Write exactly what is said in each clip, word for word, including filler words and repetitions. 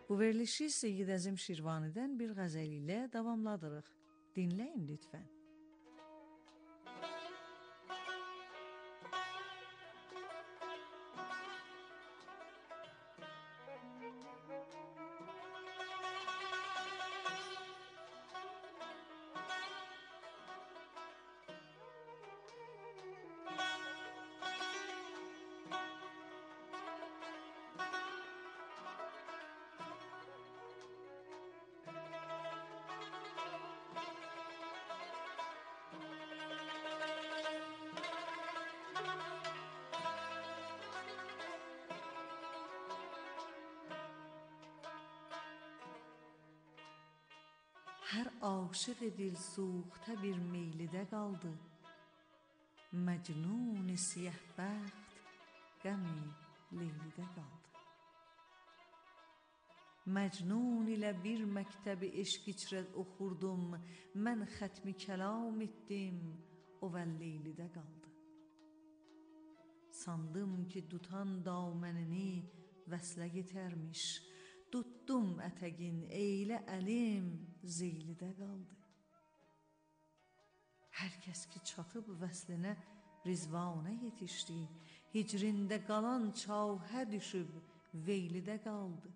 Bu verilişi Seyyid Əzim Şirvani'dən bir qəzəl ilə davamladırıq. Dinləyin lütfən. Hər aşıq dil suxtə bir meylidə qaldı. Məcnun siyah bəxt qəmi leylidə qaldı. Məcnun ilə bir məktəbi eşq içrə oxurdum. Mən xətmi kəlam etdim, o vəl leylidə qaldı. Sandım ki tutan damənini vəslə yetərmiş. Tutdum ətəgin eylə əlim zeylidə qaldı. Hər kəs ki çatıb vəslinə rizvanə yetişdi. Hicrində qalan çahə düşüb veylidə qaldı.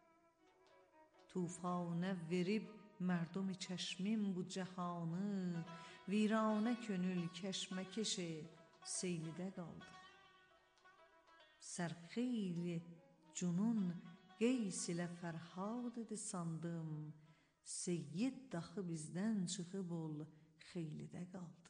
Tufanə verib mərdumi çəşmim bu cəhanı. Viranə könül kəşməkeşi seylidə qaldı. Sərxeyli cunun Qeys ilə Fərhad idi sandım. Seyyid daxı bizdən çıxıb ol xeylidə qaldı.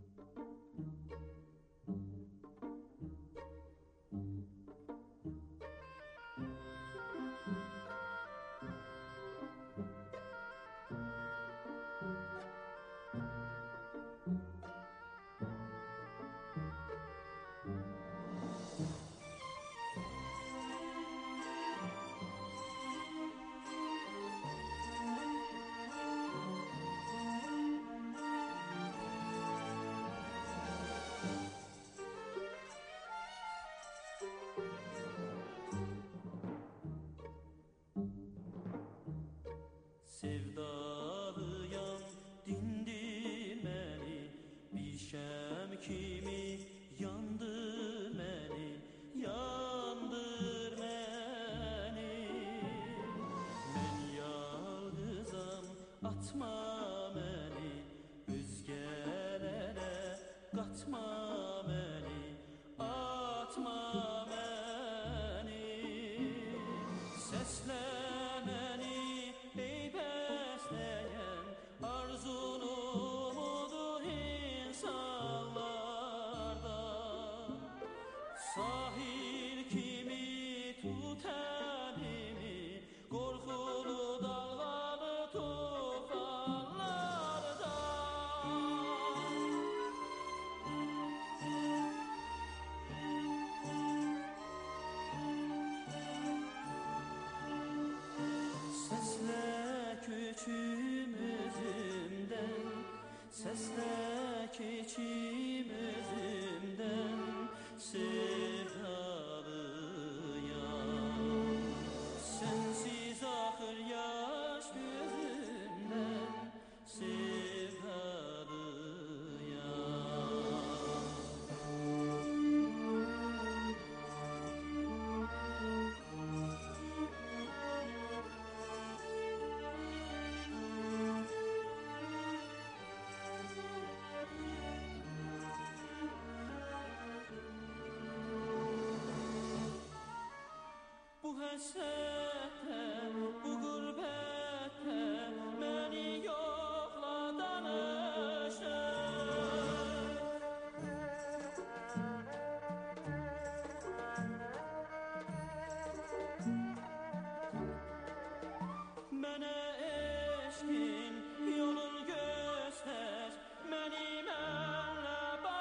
Sevdalıyam dindir məni, bir şəm kimi yandır məni, yandır məni. Mən yalqızam, atma məni, özgələrə qatma məni, atma məni. Səslə sahil kimi tut əlimi, qorxulu dalğalı tufanlarda. Səslə köçüm özümdən, səslə keçim özümdən. Sevdalıyam, sensiz axır yaş gözümdən. Sevdalıyam. Bu həsrətə, bu qürbətə məni yoxla danışır. Mənə eşqin yolun göstər, məni mənlə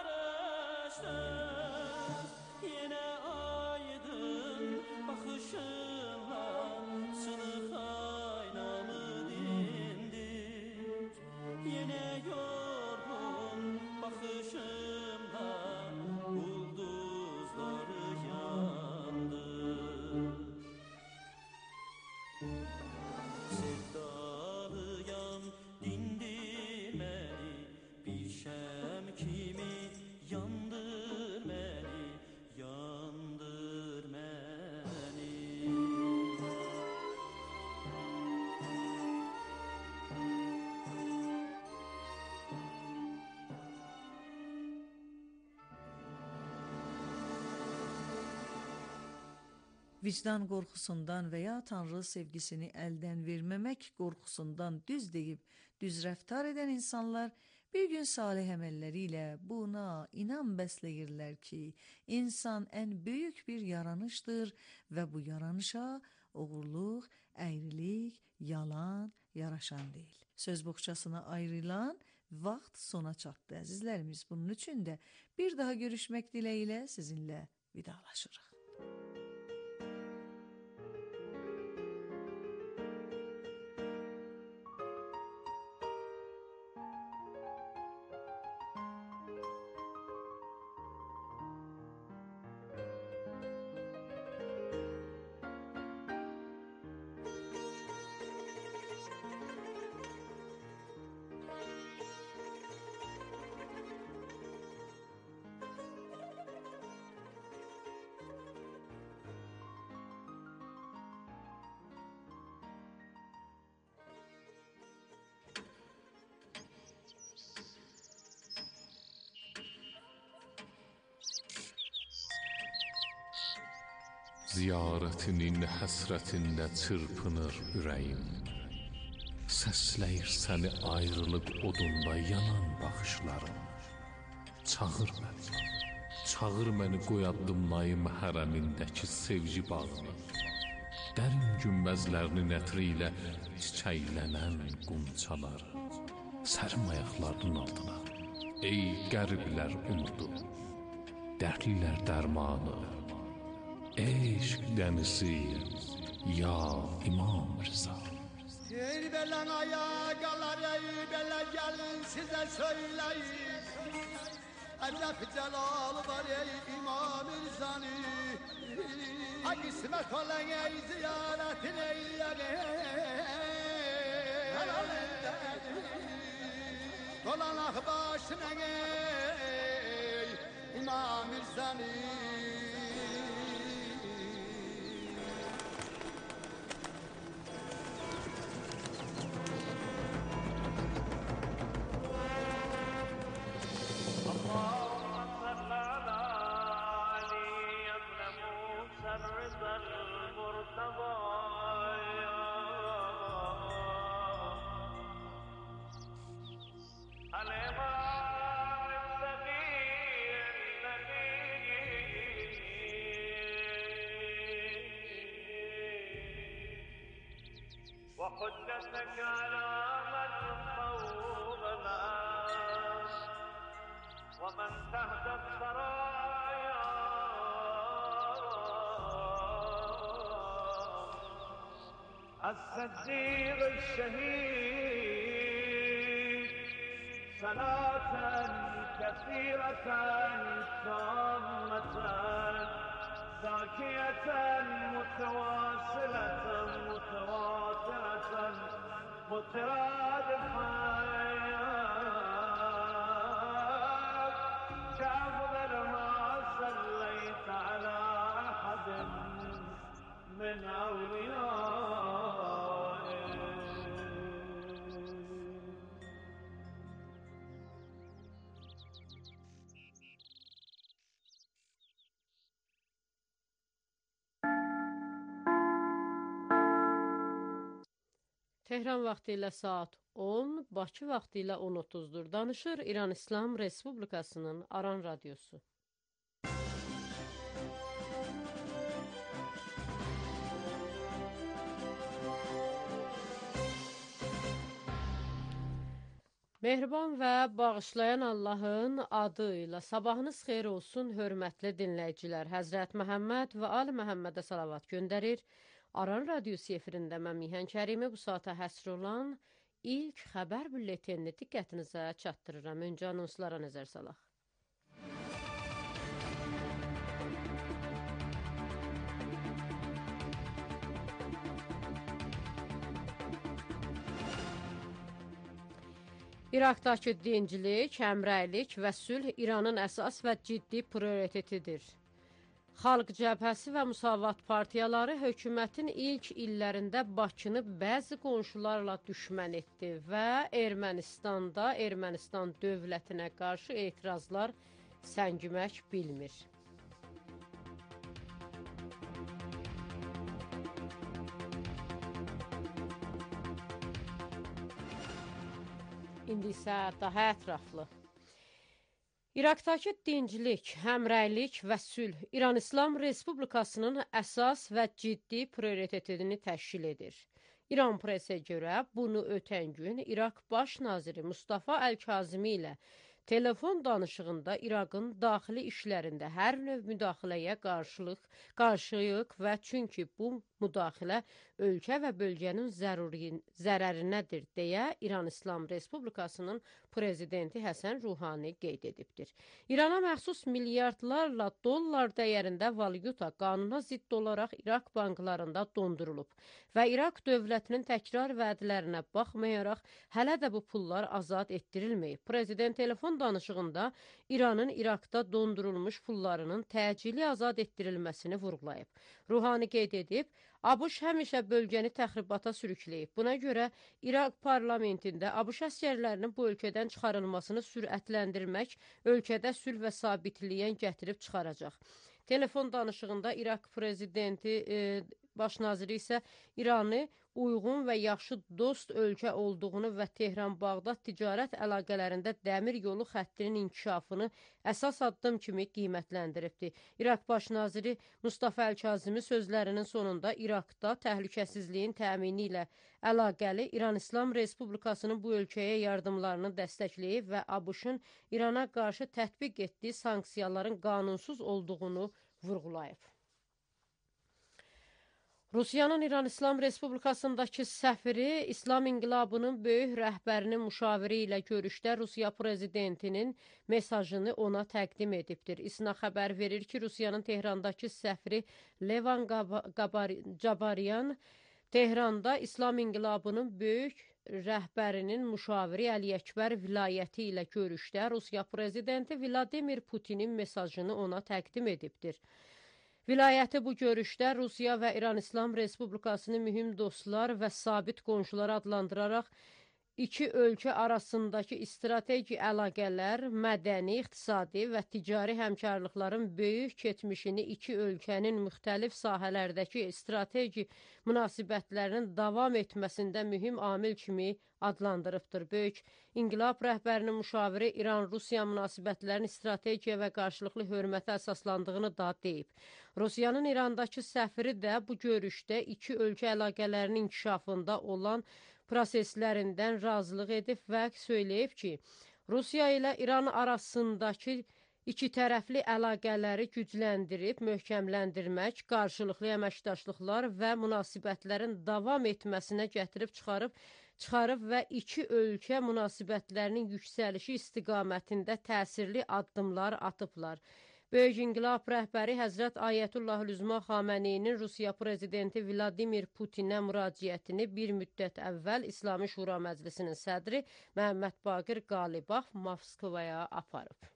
barışdır. Yenə aydın baxışınla sınıq ayna vicdan qorxusundan və ya Tanrı sevgisini əldən verməmək qorxusundan düz deyib, düz rəftar edən insanlar bir gün salih əməlləri ilə buna inan bəsləyirlər ki, insan ən böyük bir yaranışdır və bu yaranışa uğurluq, əyrilik, yalan yaraşan deyil. Söz boğçasına ayrılan vaxt sona çatdı əzizlərimiz. Bunun üçün də bir daha görüşmək diləyilə sizinlə vidalaşırıq. Ziyarətinin həsrətində çırpınır ürəyim. Səsləyir səni ayrılıq odunda yanan baxışlarım. Çağır məni, çağır məni qoy addımlayım hərəmindəki sevgi bağını. Dərin günbəzlərinin ətri ilə çiçəklənən qunçaları. Sərim ayaqlarının altına, ey qəriblər umudu, dərdlilər dərmanı. Eşq dənizi, ya İmam Rıza. Ey belen ayakalar, ey bele gelin size söyleyeyim. Əcəb cəlal var ey İmam Rıza'nı. Ha qismət olan ey ziyaretin eyləyən dolanaq başına ey İmam Rıza'nı. وحجتك على من فوق الأرض ومن تحت الثرايا الصديق الشهيد صلاة كثيرة تامة زاكية متواصلة متواترة مترادفة كأفضل ما صليت على أحد من أوليائه. Tehran vaxtı ilə saat on, Bakı vaxtı ilə on otuzdur. Danışır İran İslam Respublikasının Aran Radyosu. Mehriban və bağışlayan Allahın adı ilə sabahınız xeyir olsun, hörmətli dinləyicilər. Həzrət Məhəmməd və Ali Məhəmmədə salavat göndərir. Aran Radyosu efirində mən Mihan Kərimi bu saata həsr olan ilk xəbər bülletenini diqqətinizə çatdırıram. Öncə anonslara nəzər salaq. İraqdakı dincilik, həmrəylik və sülh İranın əsas və ciddi prioritetidir. Xalq Cəbhəsi və Müsavat partiyaları hökumətin ilk illərində Bakını bəzi qonşularla düşmən etdi və Ermənistanda Ermənistan dövlətinə qarşı etirazlar səngimək bilmir. İndi isə daha ətraflı. İraqdakı dinclik, həmrəylik və sülh İran İslam Respublikasının əsas və ciddi prioritetini təşkil edir. İran presə görə bunu ötən gün İraq Baş naziri Mustafa Əl-Kazimi ilə telefon danışığında İraqın daxili işlərində hər növ müdaxiləyə qarşılıq, qarşıyıq və çünki bu müdaxilə ölkə və bölgənin zəruri, zərərinədir deyə İran İslam Respublikasının prezidenti Həsən Ruhani qeyd edibdir. İrana məxsus milyardlarla dollar dəyərində valyuta qanuna zidd olaraq İraq banklarında dondurulub və İraq dövlətinin təkrar vədlərinə baxmayaraq hələ də bu pullar azad etdirilməyib. Prezident telefon danışığında İranın İraqda dondurulmuş pullarının təcili azad etdirilməsini vurğulayıb. Ruhani qeyd edib, ABŞ həmişə bölgəni təxribata sürükləyib. Buna görə İraq parlamentində ABŞ əsgərlərinin bu ölkədən çıxarılmasını sürətləndirmək ölkədə sülh və sabitliyə gətirib çıxaracaq. Telefon danışığında İraq prezidenti e, baş naziri isə İranı uyğun və yaxşı dost ölkə olduğunu və Tehran-Bağdad ticarət əlaqələrində dəmir yolu xəttinin inkişafını əsas addım kimi qiymətləndiribdir. İraq baş naziri Mustafa Əl-Kazimi sözlərinin sonunda İraqda təhlükəsizliyin təmini ilə əlaqəli İran İslam Respublikasının bu ölkəyə yardımlarını dəstəkləyib və ABŞ-ın İrana qarşı tətbiq etdiyi sanksiyaların qanunsuz olduğunu vurğulayıb. Rusiyanın İran İslam Respublikasındakı səfiri İslam İnqilabının böyük rəhbərinin müşaviri ilə görüşdə Rusiya prezidentinin mesajını ona təqdim edibdir. İSNA xəbər verir ki, Rusiyanın Tehrandakı səfiri Levan Cabaryan Tehranda İslam İnqilabının böyük rəhbərinin müşaviri Əli Əkbər vilayəti ilə görüşdə Rusiya prezidenti Vladimir Putinin mesajını ona təqdim edibdir. Vilayəti bu görüşdə Rusiya və İran İslam Respublikasını mühüm dostlar və sabit qonşular adlandıraraq iki ölkə arasındakı strateji əlaqələr, mədəni, iqtisadi və ticari həmkarlıqların böyük keçmişini iki ölkənin müxtəlif sahələrdəki strateji münasibətlərinin davam etməsində mühüm amil kimi adlandırıbdır. Böyük İnqilab rəhbərinin müşaviri İran-Rusiya münasibətlərinin strategiya və qarşılıqlı hörmətə əsaslandığını da deyib. Rusiyanın İrandakı səfiri də bu görüşdə iki ölkə əlaqələrinin inkişafında olan proseslərindən razılıq edib və söyləyib ki, Rusiya ilə İran arasındakı iki tərəfli əlaqələri gücləndirib, möhkəmləndirmək, qarşılıqlı əməkdaşlıqlar və münasibətlərin davam etməsinə gətirib çıxarıb, çıxarıb və iki ölkə münasibətlərinin yüksəlişi istiqamətində təsirli addımlar atıblar. Böyük İnqilab rəhbəri Həzrət Ayətullahül Üzma Xaməneyinin Rusiya prezidenti Vladimir Putinə müraciətini bir müddət əvvəl İslami Şura Məclisinin sədri Məhəmməd Baqir Qalibov Moskvaya aparıb.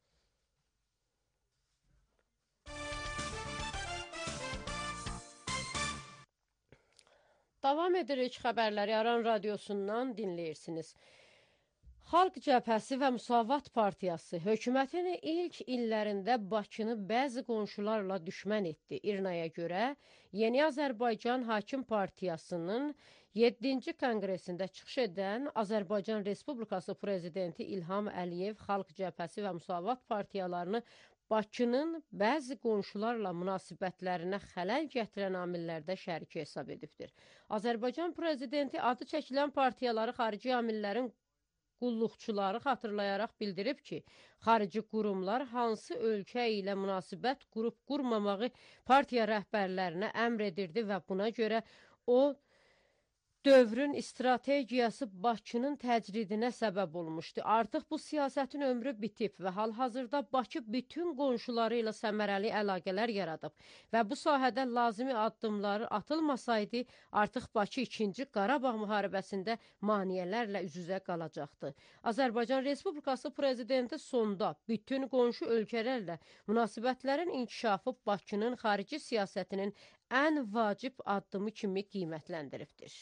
Davam edirik xəbərləri Aran radiosundan dinləyirsiniz. Xalq Cəbhəsi və Müsavat Partiyası hökumətin ilk illərində Bakını bəzi qonşularla düşmən etdi. İRNA-ya görə Yeni Azərbaycan Hakim Partiyasının yeddinci konqresində çıxış edən Azərbaycan Respublikası Prezidenti İlham Əliyev Xalq Cəbhəsi və Müsavat partiyalarını Bakının bəzi qonşularla münasibətlərinə xələl gətirən amillərdə şəriki hesab edibdir. Azərbaycan Prezidenti adı çəkilən partiyaları xarici amillərin qulluqçuları xatırlayaraq bildirib ki, xarici qurumlar hansı ölkə ilə münasibət qurub qurmamağı partiya rəhbərlərinə əmr edirdi və buna görə o dövrün strategiyası Bakının təcridinə səbəb olmuşdu. Artıq bu siyasətin ömrü bitib və hal-hazırda Bakı bütün qonşuları ilə səmərəli əlaqələr yaradıb və bu sahədə lazımi addımları atılmasaydı, artıq Bakı ikinci Qarabağ müharibəsində maneələrlə üz-üzə qalacaqdı. Azərbaycan Respublikası Prezidenti sonda bütün qonşu ölkələrlə münasibətlərin inkişafı Bakının xarici siyasətinin ən vacib addımı kimi qiymətləndiribdir.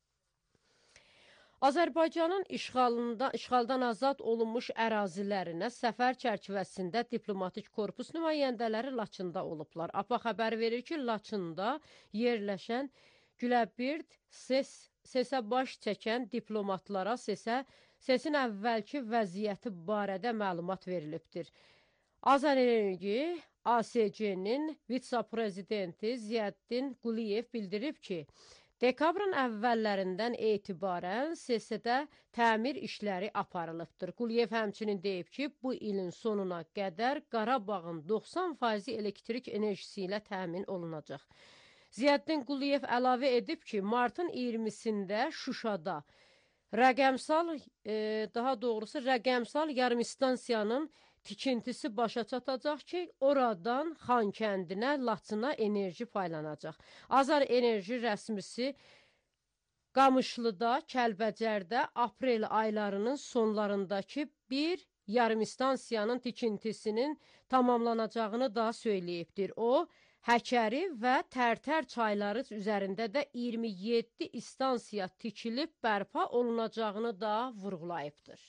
Azərbaycanın işğalında, işğaldan azad olunmuş ərazilərinə səfər çərçivəsində diplomatik korpus nümayəndələri Laçında olublar. APA xəbər verir ki, Laçında yerləşən Güləbird, SES, SES-ə baş çəkən diplomatlara, SES-ə sesin əvvəlki vəziyyəti barədə məlumat verilibdir. Azərenerji A S C-nin vitse-prezidenti Ziyəddin Quliyev bildirib ki, dekabrın əvvəllərindən etibarən S S D təmir işləri aparılıbdır. Quliyev həmçinin deyib ki, bu ilin sonuna qədər Qarabağın doxsan faizi elektrik enerjisi ilə təmin olunacaq. Ziyəddin Quliyev əlavə edib ki, martın iyirmisində Şuşada rəqəmsal, e, daha doğrusu rəqəmsal yarımistansiyanın tikintisi başa çatacaq ki, oradan Xankəndinə, Laçına enerji paylanacaq. Azar Enerji rəsmisi Qamışlıda, Kəlbəcərdə aprel aylarının sonlarındakı bir yarımistansiyanın tikintisinin tamamlanacağını da söyləyibdir. O, Həkəri və Tərtər çayları üzərində də iyirmi yeddi istansiya tikilib bərpa olunacağını da vurğulayıbdır.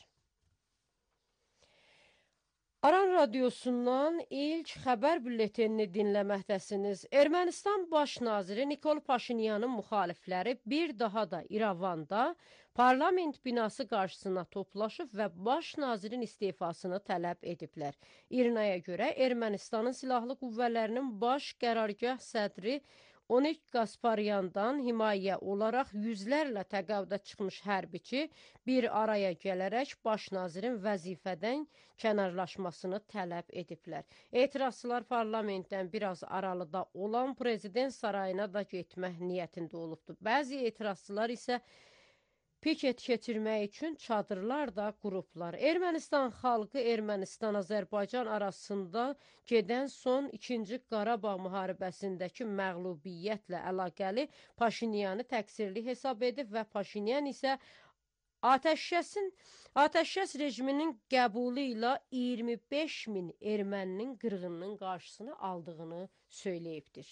Aran Radiosundan ilk xəbər bülletenini dinləməkdəsiniz. Ermənistan baş naziri Nikol Paşinyanın müxalifləri bir daha da İrəvanda parlament binası qarşısına toplaşıb və baş nazirin istifasını tələb ediblər. İrnaya görə Ermənistanın silahlı qüvvələrinin baş qərargah sədri Onik Qasparyandan himayə olaraq yüzlərlə təqaüdə çıxmış hərbiçi bir araya gələrək baş nazirin vəzifədən kənarlaşmasını tələb ediblər. Etirazçılar parlamentdən biraz aralıda olan prezident sarayına da getmək niyyətində olubdur. Bəzi etirazçılar isə piket keçirmək üçün çadırlar da qurublar. Ermənistan xalqı Ermənistan-Azərbaycan arasında gedən son ikinci Qarabağ müharibəsindəki məğlubiyyətlə əlaqəli Paşinyanı təqsirli hesab edib və Paşinyan isə atəşkəsin, atəşkəs rejiminin qəbulu ilə iyirmi beş min erməninin qırğınının qarşısını aldığını söyləyibdir.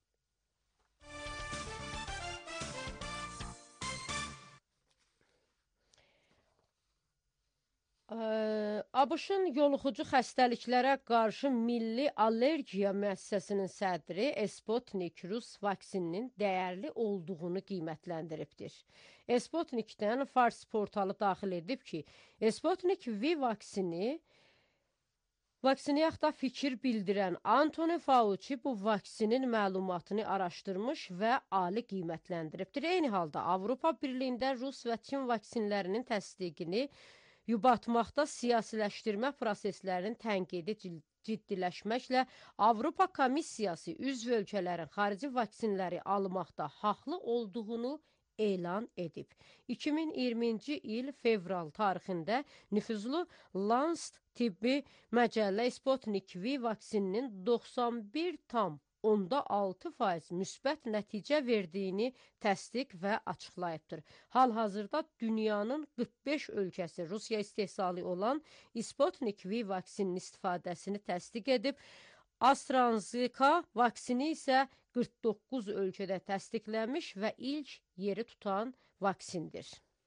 ABŞ-ın yoluxucu xəstəliklərə qarşı Milli Allergiya müəssisəsinin sədri Sputnik Rus vaksininin dəyərli olduğunu qiymətləndiribdir. Sputnikdən Fars portalı daxil edib ki, Sputnik V vaksini Vaksini yaxda fikir bildirən Anthony Fauci bu vaksinin məlumatını araşdırmış və ali qiymətləndiribdir. Eyni halda Avropa Birliyində Rus və Çin vaksinlərinin təsdiqini yubatmaqda siyasiləşdirmə proseslərinin tənqidi ciddiləşməklə Avropa Komissiyası üzv ölkələrin xarici vaksinləri almaqda haqlı olduğunu elan edib. iki min iyirminci il fevral tarixində nüfuzlu Lancet tibbi məcəllə Sputnik V vaksininin doxsan bir tam onda altı faiz müsbət nəticə verdiyini təsdiq və açıqlayıbdır. Hal-hazırda dünyanın qırx beş ölkəsi Rusiya istehsalı olan Sputnik V vaksinin istifadəsini təsdiq edib, AstraZeneca vaksini isə qırx doqquz ölkədə təsdiqlənmiş və ilk yeri tutan vaksindir.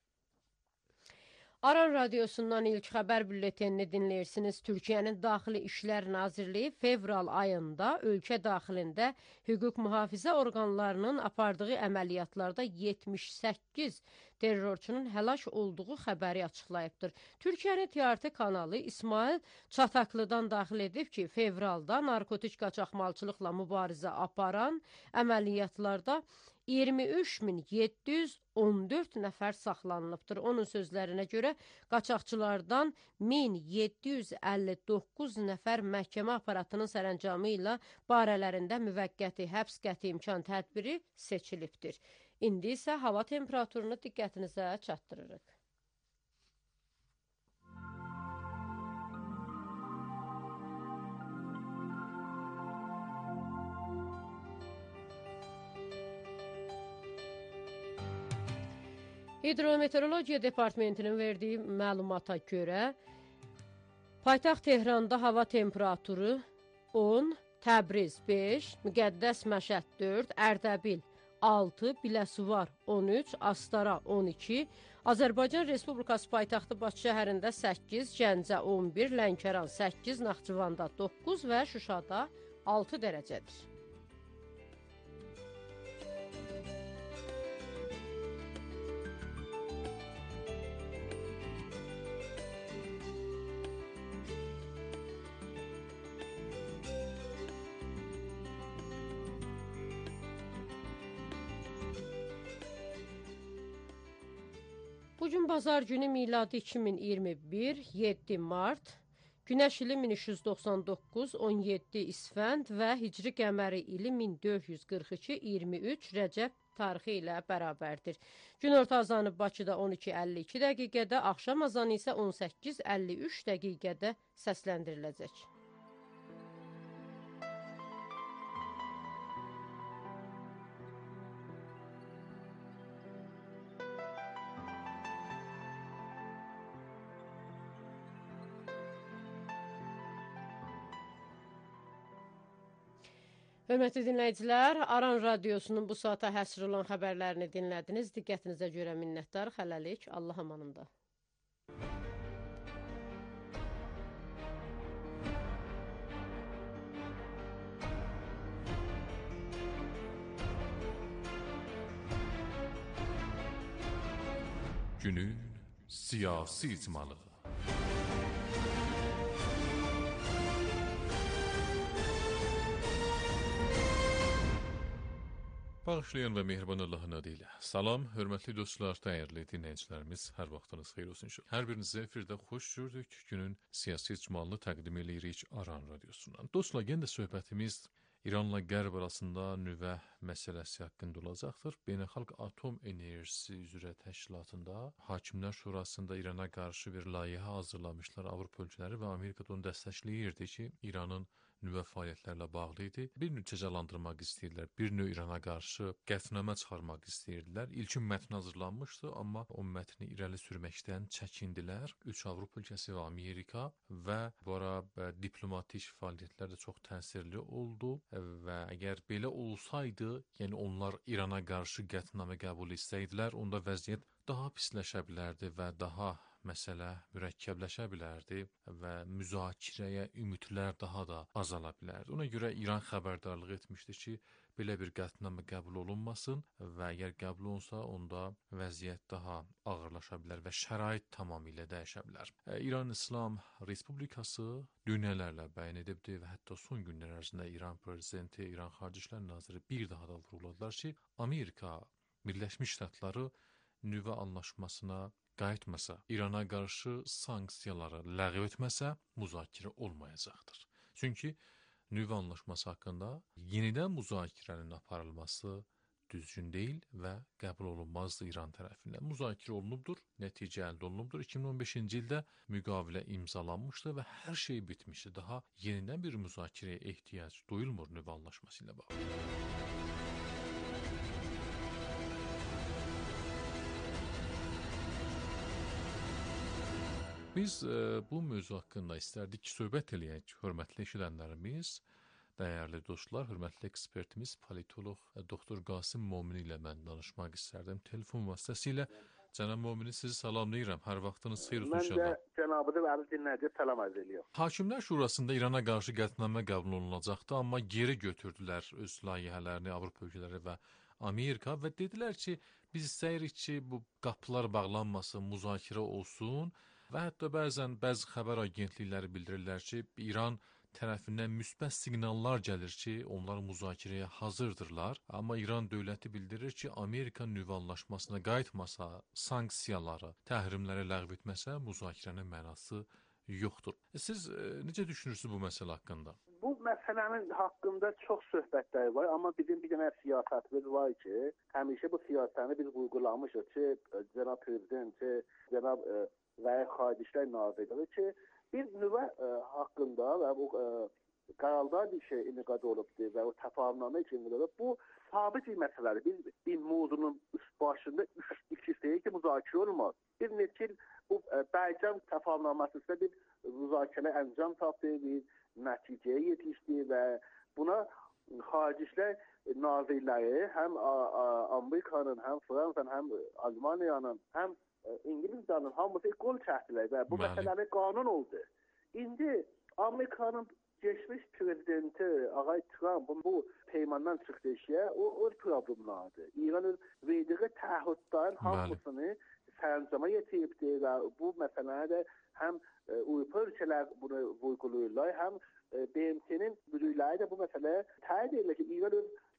Aran Radiosundan ilk xəbər bülletenini dinləyirsiniz. Türkiyənin Daxili İşlər Nazirliyi fevral ayında ölkə daxilində hüquq mühafizə orqanlarının apardığı əməliyyatlarda yetmiş səkkiz terrorçunun həlak olduğu xəbəri açıqlayıbdır. Türkiyənin T R T kanalı İsmail Çataklıdan daxil edib ki, fevralda narkotik qaçaqmalçılıqla mübarizə aparan əməliyyatlarda iyirmi üç min yeddi yüz on dörd nəfər saxlanılıbdır. Onun sözlərinə görə qaçaqçılardan min yeddi yüz əlli doqquz nəfər məhkəmə aparatının sərəncamı ilə barələrində müvəqqəti həbs qəti imkan tədbiri seçilibdir. İndi isə hava temperaturunu diqqətinizə çatdırırıq. Hidrometeorologiya Departamentinin verdiyi məlumata görə paytaxt Tehranda hava temperaturu on, Təbriz beş, Müqəddəs Məşəd dörd, Ərdəbil altı, Biləsuvar on üç, Astara on iki, Azərbaycan Respublikası paytaxtı Bakı şəhərində səkkiz, Gəncə on bir, Lənkəran səkkiz, Naxçıvanda doqquz və Şuşada altı dərəcədir. Bugün bazar günü miladi iki min iyirmi bir, yeddi mart, Günəş ili min üç yüz doxsan doqquz, on yeddi İsfənd və Hicri qəməri ili min dörd yüz qırx iki, iyirmi üç Rəcəb tarixi ilə bərabərdir. Günorta azanı Bakıda on iki əlli iki dəqiqədə, axşam azanı isə on səkkiz əlli üç dəqiqədə səsləndiriləcək. Hörmətli dinləyicilər, Aran Radiosunun bu saata həsr olan xəbərlərini dinlədiniz. Diqqətinizə görə minnətdar, hələlik, Allah amanında. Günün siyasi icmalı. Bağışlayan və mehriban Allahın adıyla. Salam, hörmətli dostlar, dəyərli dinləyicilərimiz, hər vaxtınız xeyir olsun. Hər birinizə efirdə xoş gördük. Günün siyasi icmalını təqdim edirik Aran Radiosundan. Dostlar, yenə də söhbətimiz İranla Qərb arasında nüvə məsələsi haqqında olacaqdır. Beynəlxalq Atom Enerjisi üzrə təşkilatında Hakimlər Şurasında İrana qarşı bir layihə hazırlamışlar. Avropa ölkələri və Amerika onu dəstəkləyirdi ki, İranın nüvə fəaliyyətlərlə bağlı idi. Bir növ cəzalandırmaq istəyirdilər, bir növ İrana qarşı qətnamə çıxarmaq istəyirdilər. İlkin mətn hazırlanmışdı, amma o mətni irəli sürməkdən çəkindilər. Üç Avropa ölkəsi və Amerika və bu ara diplomatik fəaliyyətlər də çox təsirli oldu və əgər belə olsaydı, yəni onlar İrana qarşı qətnamə qəbul etsəydilər, onda vəziyyət daha pisləşə bilərdi və daha məsələ mürəkkəbləşə bilərdi və müzakirəyə ümidlər daha da azala bilərdi. Ona görə İran xəbərdarlıq etmişdi ki, belə bir qətnamə qəbul olunmasın və əgər qəbul olunsa, onda vəziyyət daha ağırlaşa bilər və şərait tamamilə dəyişə bilər. İran İslam Respublikası dünyələrlə bəyan edibdi və hətta son günlər ərzində İran prezidenti, İran Xarici İşlər Naziri bir daha da vurğuladılar ki, Amerika Birləşmiş Ştatları nüvə anlaşmasına qayıtmasa, İrana qarşı sanksiyaları ləğv etməsə, müzakirə olmayacaqdır. Çünki nüvə anlaşması haqqında yenidən müzakirənin aparılması düzgün deyil və qəbul olunmazdı İran tərəfindən. Müzakirə olunubdur, nəticə əldə olunubdur. iki min on beşinci ildə müqavilə imzalanmışdı və hər şey bitmişdi. Daha yenidən bir müzakirəyə ehtiyac duyulmur nüvə anlaşması ilə bağlı. Biz e, bu mövzu haqqında istərdik ki, söhbət eləyək, hörmətli eşidənlərimiz, dəyərli dostlar, hörmətli ekspertimiz, politolog doktor Qasım Momini ilə mən danışmaq istərdim. Telefon vasitəsilə cənab Momini sizi salamlayıram. Hər vaxtınız xeyir olsun inşallah. Mən də cənabı da dinləyici salam arz ediyorum. Hakimlər Şurasında İrana qarşı qətnamə qəbul olunacaqdı, amma geri götürdülər öz layihələrini Avropa ölkələri və Amerika və dedilər ki, biz istəyirik ki, bu qapılar bağlanmasın, müzakirə olsun. Və hətta bəzən bəzi xəbər agentlikləri bildirirlər ki, İran tərəfindən müsbət siqnallar gəlir ki, onlar müzakirəyə hazırdırlar. Amma İran dövləti bildirir ki, Amerika nüvə anlaşmasına qayıtmasa, sanksiyaları, təhrimləri ləğv etməsə, müzakirənin mənası yoxdur. Siz e, necə düşünürsünüz bu məsələ haqqında? Bu məsələnin haqqında çox söhbətlər var, amma bizim bir dənə siyasətimiz var ki, həmişə bu siyasətini biz vurgulamışıq ki, cənab prezident, ki, cənab e, və Xarici İşlər Nazirliyi ki, bir nüvə e, haqqında və bu e, qərarlar bir şey iniqad olubdur və o təfahümnamə için olub. Bu sabit bir məsələdir. Bir, bir mövzunun üst başında üç, iki istəyir ki, müzakirə olmaz. Bir neçə bu e, Bərcəm təfahümnaməsində bir müzakirə əncam tapdı, bir nəticəyə yetişdi və buna Xarici İşlər Nazirləri həm Amerikanın, həm Fransanın, həm Almaniyanın, həm İngilizlərin hamısı qol çəkdilər və bu məsələnin qanun oldu. İndi Amerikanın geçmiş prezidenti Ağay Trump bu peymandan çıxdığı şey o, o problemlardır. İranın verdiği təahhütlərin hamısını sərəncama yetiribdir və bu məsələyə də həm e, Avropa ölkələr bunu vurgulayırlar, həm e, B M T'nin müdürləri də bu məsələyə təyid edirlər ki, İran öz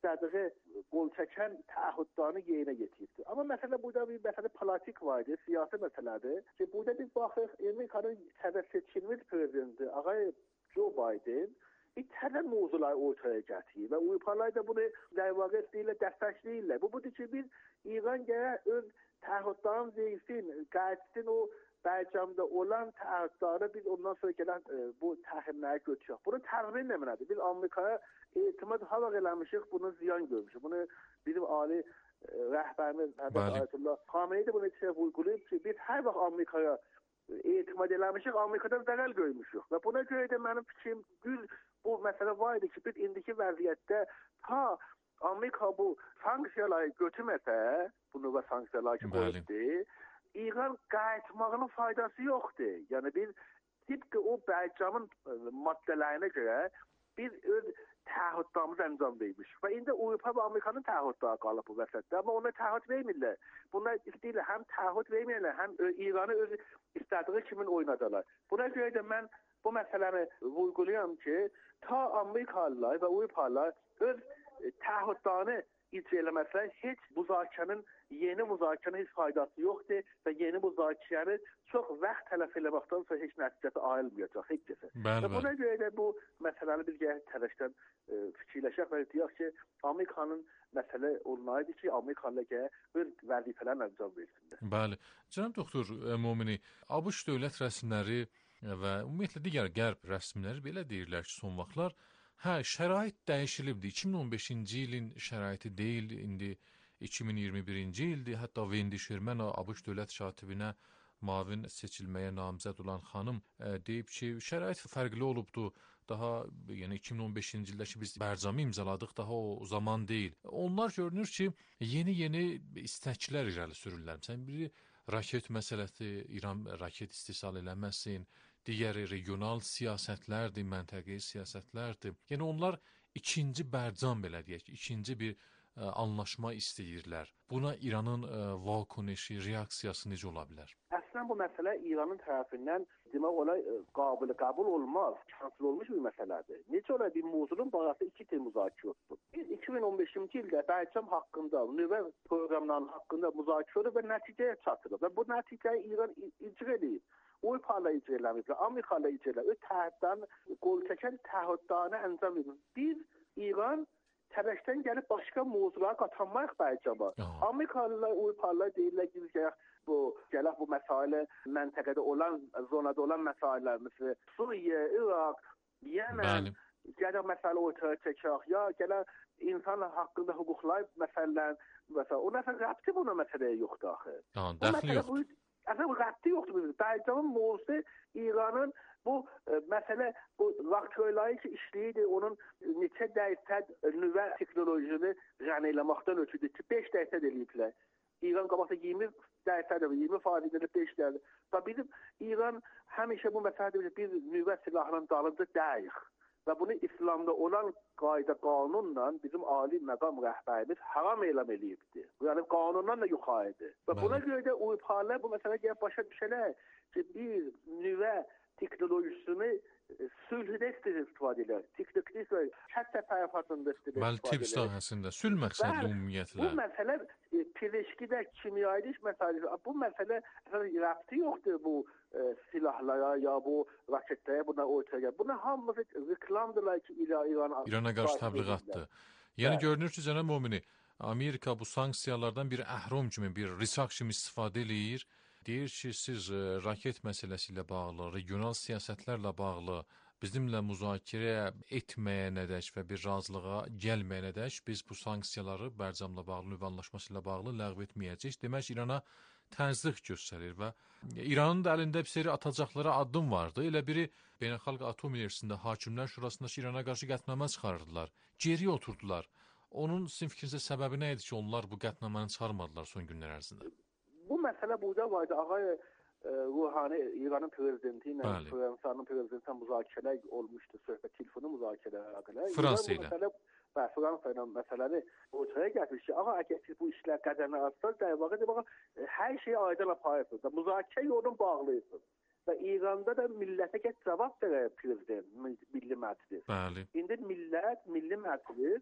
istədiyi qol çəkən təahhüdlarını yerinə yetirdi. Amma məsələ burada bir məsələ politik var idi, siyasi məsələdir ki, burada biz baxırıq Amerikanın sədər seçilmiş prezidenti ağay Joe Biden bir təzə mövzular ortaya gətirir və Avropalılar da bunu dəvəqəsilə dəstəkləyirlər. Bu budur ki, biz İran gərək öz təahhüdlarını versin, qayıtsın o Bərcamda olan təahhüdları biz ondan sonra gələn e, bu təhrimləri götürək. Bunu təhrim nədir? Biz Amerikaya etimad hava eləmişik, bunu ziyan görmüşük. Bunu bizim ali e, rəhbərimiz Həzrət Ayətullah Xameneyi də bunu içə vurgulayıb ki, biz hər vaxt Amerikaya etimad eləmişik, Amerikadan zərər görmüşük. Və buna görə də mənim fikrim düz bu məsələ var idi ki, biz indiki vəziyyətdə ta Amerika bu sanksiyaları götürməsə, bunu və sanksiyaları ki, qoyubdur, İran qayıtmağının faydası yoxdur. Yəni biz tıpkı o Bərcamın maddələrinə görə biz öz təahhüdlarımızı əncam vermişik. Və indi Avropa və Amerikanın təahhüdları qalıb bu vəsətdə. Amma onlar təahhüd vermirlər. Bunlar istəyirlər həm təahhüd vermirlər, həm İranı öz istədiyi kimi oynadırlar. Buna görə də mən bu məsələni vurgulayıram ki, ta Amerikalılar və Avropalılar öz təahhüdlarını icra eləməsələr, heç müzakirənin, yeni müzakirənin heç faydası yoxdur və yeni müzakirəni çox vaxt tələf eləməkdən sonra heç nəticəsi ayrılmayacaq, heç kəsə. Və buna görə də bu məsələni biz gərək tərəfdən e, fikirləşək və deyək ki, Amerikanın məsələ onlardır ki, Amerikalılar gərək öz vəzifələrini əncam versinlər. Bəli. Cənab doktor Momini, ABŞ dövlət rəsmiləri və ümumiyyətlə digər qərb rəsmiləri belə deyirlər ki, son vaxtlar hə, şərait dəyişilibdi. iki min on beşinci ilin şəraiti deyil, indi iki min iyirmi birinci ildir. Hətta Wendy Sherman ABŞ dövlət katibinə müavin seçilməyə namizəd olan xanım ə, deyib ki, şərait fərqli olubdu. Daha yəni iki min on beşinci ildə ki, biz Bərcamı imzaladıq, daha o zaman deyil. Onlar görünür ki, yeni-yeni istəklər irəli sürürlər. Məsələn, biri raket məsələsi, İran raket istehsal eləməsin, digəri regional siyasətlərdir, məntəqəyi siyasətlərdir. Yəni onlar ikinci Bərcam belə deyək, ikinci bir ə, anlaşma istəyirlər. Buna İranın ə, vakuneşi, reaksiyası necə ola bilər? Əslən bu məsələ İranın tərəfindən demək olar qabil qəbul olmaz, kənsel olmuş bir məsələdir. Necə olar bir mövzunun barəsi iki til müzakirə olundu. Biz iki min on beşinci ildə Bərcam haqqında, nüvə proqramlarının haqqında müzakirə və nəticəyə çatdırılıb və bu nəticəyi İran icra edib. Avropalı icra eləmişlər, Amerikalı icra eləmişlər. Öz təhdidlərini, qol çəkən təhdidlərini əncam edir. Biz İran tərəfdən gəlib başqa mövzulara qatanmayıq Bərcama. Amerikalılar, Avropalılar deyirlər ki, biz gərək bu, gələk bu məsailə məntəqədə olan, zonada olan məsailələr, məsələn, Suriyə, İraq, Yemen, gələk məsələ ortaya çəkək, ya gələk insan haqqında hüquqlar məsələlərin, məsələn, o nəsə rəbti buna məsələyə yoxdur axı. Ha, dəxli yoxdur. Əslən, rəbti yoxdur. Bərcamın mövzusu İranın bu e, məsələ, bu vaxtçıları ki işləyirdi, onun neçə dərəcəd nüvə texnolojisini rən eləməkdən ötürdü ki, beş dərəcəd eləyiblər. İran qabaqda iyirmi dərəcəd, iyirmi faizində beş dərəcəd. Və bizim İran həmişə bu məsələdə biz nüvə silahının dalında deyik. Və bunu İslamda olan qayda qanunla bizim ali məqam rəhbərimiz haram elan eləyibdi. Yəni qanundan da yuxarıdır. Və buna görə də Avropalılar bu məsələ gəlib başa düşərlər ki, biz nüvə texnolojisini sülhdə istifadə edir. Texnoloji hətta tərəfatında istifadə edir. Bəli, tibb sahəsində sülh məqsədli ümumiyyətlə. Bu məsələ peleşkidə kimyəvi məsələdir. Bu məsələ rəbti yoxdur bu e, silahlara ya bu raketlərə, buna ortaya gəlir. Buna hamısı reklamdırlar ki, İran İrana qarşı təbliğatdır. Yəni görünür ki, cənab Momini, Amerika bu sanksiyalardan bir əhram kimi, bir risaq kimi istifadə eləyir. Deyir ki, siz e, raket məsələsi ilə bağlı, regional siyasətlərlə bağlı bizimlə müzakirə etməyənədək və bir razılığa gəlməyənədək biz bu sanksiyaları Bərcamla bağlı, nüvə anlaşması ilə bağlı ləğv etməyəcəyik. Demək, İrana təzyiq göstərir və İranın da əlində bir seri atacaqları addım vardı. Elə biri Beynəlxalq Atom Enerjisində Hakimlər Şurasında İrana qarşı qətnamə çıxarırdılar. Geriyə oturdular. Onun sizin fikrinizdə səbəbi nə idi ki, onlar bu qətnaməni çıxarmadılar son günlər ərzində? Bu məsələ burada vardı. Ağay e, Ruhani İranın prezidenti ilə Fransanın prezidenti müzakirələr olmuşdu. Söhbət telefonu müzakirələr. Fransa ilə. Və Fransa ilə məsələni ortaya gətirmiş ki, ağa əgər siz bu işlər qədəmə atsanız, dəvəqə bax, hər şeyi aydın aparırsınız. Müzakirə yolunu bağlayırsınız. Və İranda da millətə gəl cavab verər prezident, milli məclis. Bəli. İndi millət, milli məclis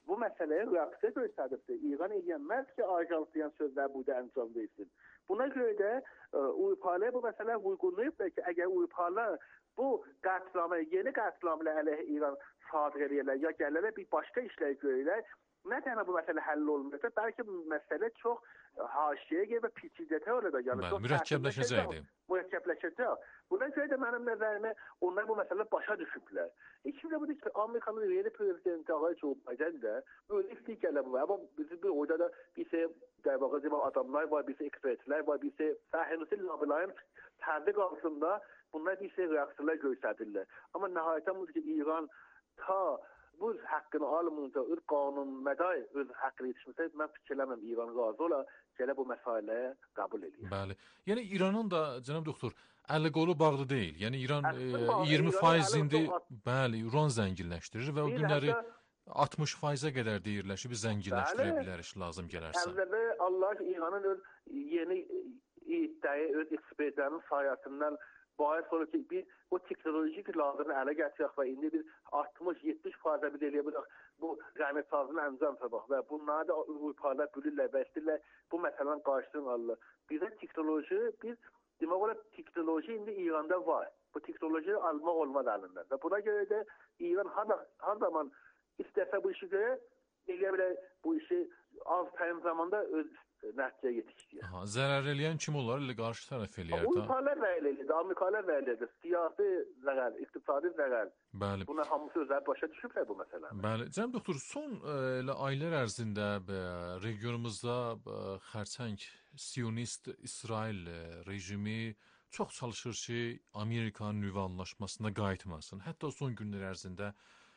bu məsələyə reaksiya göstəribdir. İran eləyənməz ki, ajansiyan sözlər burada əncam versin. Buna görə də Avropalılar bu məsələ uyğunlayıblar ki, əgər Avropalılar bu qətnamə, yeni qətnamələ əleyhə İran sadır eləyirlər, ya gəlirlər bir başqa işlər görürlər, nə tənə bu məsələ həll olmayacaq, bəlkə bu məsələ çox haşiyəyə və piçiyyətə olacaq. Yəni çox mürəkkəbləşəcəkdir. Mürəkkəbləşəcək. Buna görə də mənim nəzərimə onlar bu məsələ başa düşüblər. İkinci budur ki, Amerikanın yeni prezidenti Ağay Joe Biden də böyle istikərlər bu var. Ama bizim bir orada da bir şey dəvaqı adamlar var, bir şey ekspertlər var, bir şey sahənusi labilərin tərdik altında bunlar bir şey reaksiyalar göstərirlər. Amma nəhayətən budur ki, İran ta bu haqqını almayınca, öz qanun məday öz haqqını yetişməsə, mən fikirləməm İran razı ola, gələ bu məsələyə qəbul edir. Bəli. Yəni İranın da, cənab doktor, əli qolu bağlı deyil. Yəni İran e, iyirmi faiz indi bəli, uran zənginləşdirir və o günləri altmış faiza qədər deyirlər ki, biz zənginləşdirə bilərik lazım gələrsə. Əvvəldə Allah İranın öz yeni iddiayı, öz ekspertlərinin sayəsindən Bayaq sonra ki, bir o teknolojik lazımını ələ gətirək və indi biz altmış yetmiş faiza bir eləyə bilək bu rəmətazını əncam tapaq və bunları da Avropalılar bülürlər və istəyirlər bu məsələnin qarşısını alırlar. Bizə teknoloji, biz demək olar teknoloji indi İranda var. Bu teknolojiyi almaq olmaz əlindən və buna görə də İran hər zaman istəsə bu işi görə eləyə bilər bu işi az təyin zamanda öz nəticəyə yetişdirir. Aha, zərər eləyən kim olar? Elə qarşı tərəf eləyər də. Avropalılar da elədir, Amerikalılar da elədir. Siyasi zərər, iqtisadi zərər. Bəli. Buna hamısı özləri başa düşüblər bu məsələni. Bəli. Cənab doktor, son elə aylar ərzində regionumuzda xərçəng Siyonist İsrail rejimi çox çalışır ki, Amerikanın nüvə anlaşmasına qayıtmasın. Hətta son günlər ərzində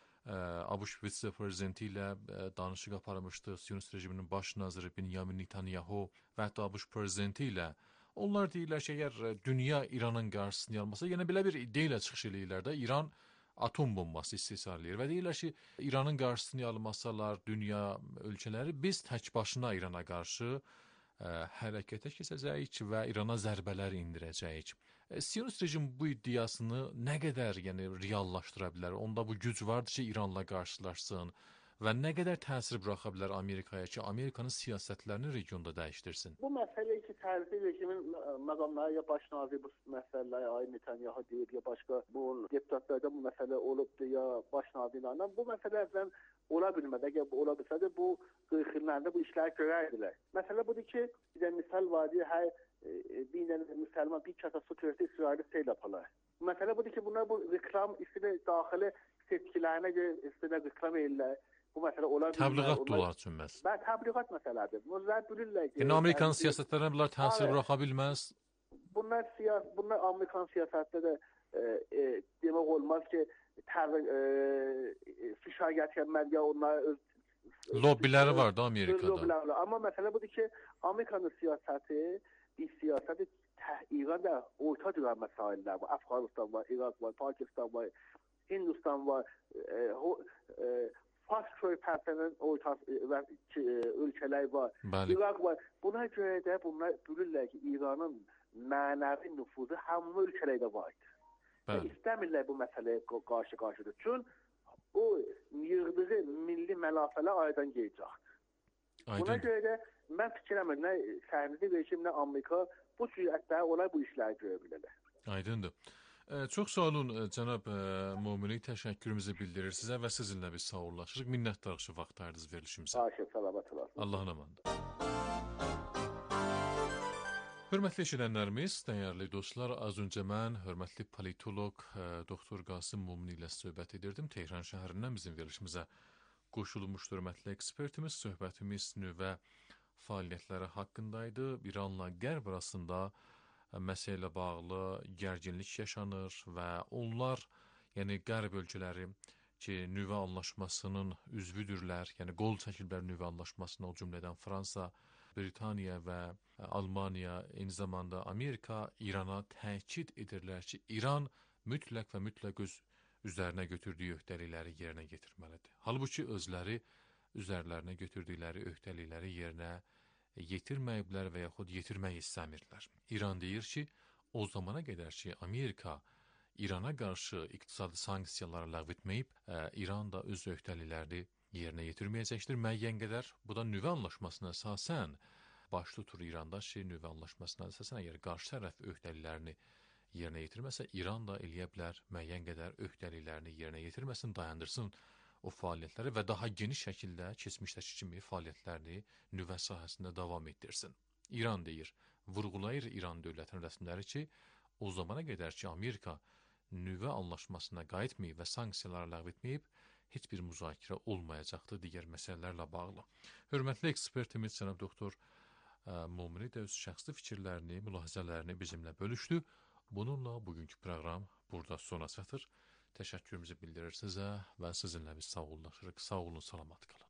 ABŞ vitse-prezidenti ilə danışıq aparmışdı. Siyonist rejiminin baş naziri Benyamin Netanyahu və hətta ABŞ prezidenti ilə. Onlar deyirlər ki, əgər dünya İranın qarşısını almasa, yenə belə bir ideya ilə çıxış eləyirlər də, İran atom bombası istehsal edir və deyirlər ki, İranın qarşısını almasalar dünya ölkələri biz tək başına İrana qarşı ə, hərəkətə keçəcəyik və İrana zərbələr indirəcəyik. Siyonist rejim bu iddiasını nə qədər yəni reallaşdıra bilər? Onda bu güc vardır ki, İranla qarşılaşsın və nə qədər təsir buraxa bilər Amerikaya ki, Amerikanın siyasətlərini regionda dəyişdirsin? Bu məsələ ki, tərzi rejimin məqamları ya baş naziri bu məsələləri ay Netanyahu deyib, ya başqa bu deputatlarda bu məsələ olubdur, ya baş nazirlərlə bu məsələlərdən ola bilmədi. Əgər bu ola bilsədə bu qırx illərdə bu işləri görərdilər. Məsələ budur ki, bir də misal var deyə hər bir dənə müsəlman bir kasa su törətə İsraili seyl yaparlar. Məsələ budur ki, bunlar bu reklam istədə daxili setkilərinə görə istədə reklam edirlər. Bu məsələ ola bilər. Təbliğat dolar üçün məhz. Və təbliğat məsələdir. Bunlar bilirlər ki, yəni Amerikanın siyasətlərinə bunlar təsir buraxa bilməz. Bunlar siyas, bunlar Amerikan siyasətdə də e, e, demək olmaz ki, təbliğ e, fişar gətirməz ya onlar öz lobbiləri var da Amerikada. Lobbiləri. Amma məsələ budur ki, Amerikanın siyasəti bir siyasəti İranda orta duran məsələlər var. Afqanistan var, İraq var, Pakistan var, Hindistan var, e, e, Fars körfəzinin orta ölkələr var, Bəli. İraq var. Buna görə də bunlar bilirlər ki, İranın mənəvi nüfuzu hamı ölkələrdə vardır. İstəmirlər bu məsələyə qarşı-qarşıdır. Çünki o yığdığı milli mənafələr aydan gələcəkdir. Buna görə də mən fikirləmirəm, nə sərhədi rejim, nə Amerika bu cürətləri onlar bu işləri görə bilərlər. Aydındır. Ee, çox sağ olun cənab Mömini, təşəkkürümüzü bildirir sizə və sizinlə biz sağollaşırıq. Minnətdarıq ki, vaxt ayırdınız verilişimizə. Xahiş salamat olasın. Allahın amanında. Hörmətli eşidənlərimiz, dəyərli dostlar, az öncə mən hörmətli politolog doktor Qasım Mömini ilə söhbət edirdim. Tehran şəhərindən bizim verilişimizə qoşulmuş hörmətli ekspertimiz, söhbətimiz nüvə fəaliyyətləri haqqındaydı. İranla Qərb arasında məsələ ilə bağlı gərginlik yaşanır və onlar, yəni Qərb ölkələri ki, nüvə anlaşmasının üzvüdürlər, yəni qol çəkiblər nüvə anlaşmasına, o cümlədən Fransa, Britaniya və Almaniya, eyni zamanda Amerika İrana təkid edirlər ki, İran mütləq və mütləq öz üzərinə götürdüyü öhdəlikləri yerinə yetirməlidir. Halbuki özləri üzərlərinə götürdükləri öhdəlikləri yerinə yetirməyiblər və yaxud yetirmək istəmirlər. İran deyir ki, o zamana qədər ki, Amerika İrana qarşı iqtisadi sanksiyaları ləğv etməyib, İran da öz öhdəliklərini yerinə yetirməyəcəkdir müəyyən qədər. Bu da nüvə anlaşmasına əsasən baş tutur İranda ki, nüvə anlaşmasına əsasən əgər qarşı tərəf öhdəliklərini yerinə yetirməsə, İran da eləyə bilər müəyyən qədər öhdəliklərini yerinə yetirməsin, dayandırsın o fəaliyyətləri və daha geniş şəkildə keçmişdəki kimi fəaliyyətlərini nüvə sahəsində davam etdirsin. İran deyir, vurğulayır İran dövlətinin rəsmiləri ki, o zamana qədər ki, Amerika nüvə anlaşmasına qayıtmayıb və sanksiyaları ləğv etməyib, heç bir müzakirə olmayacaqdır digər məsələlərlə bağlı. Hörmətli ekspertimiz cənab doktor Momini də öz şəxsi fikirlərini, mülahizələrini bizimlə bölüşdü. Bununla bugünkü proqram burada sona çatır. Təşəkkürümüzü bildirir sizə və sizinlə biz sağollaşırıq. Sağ olun, salamat qalın.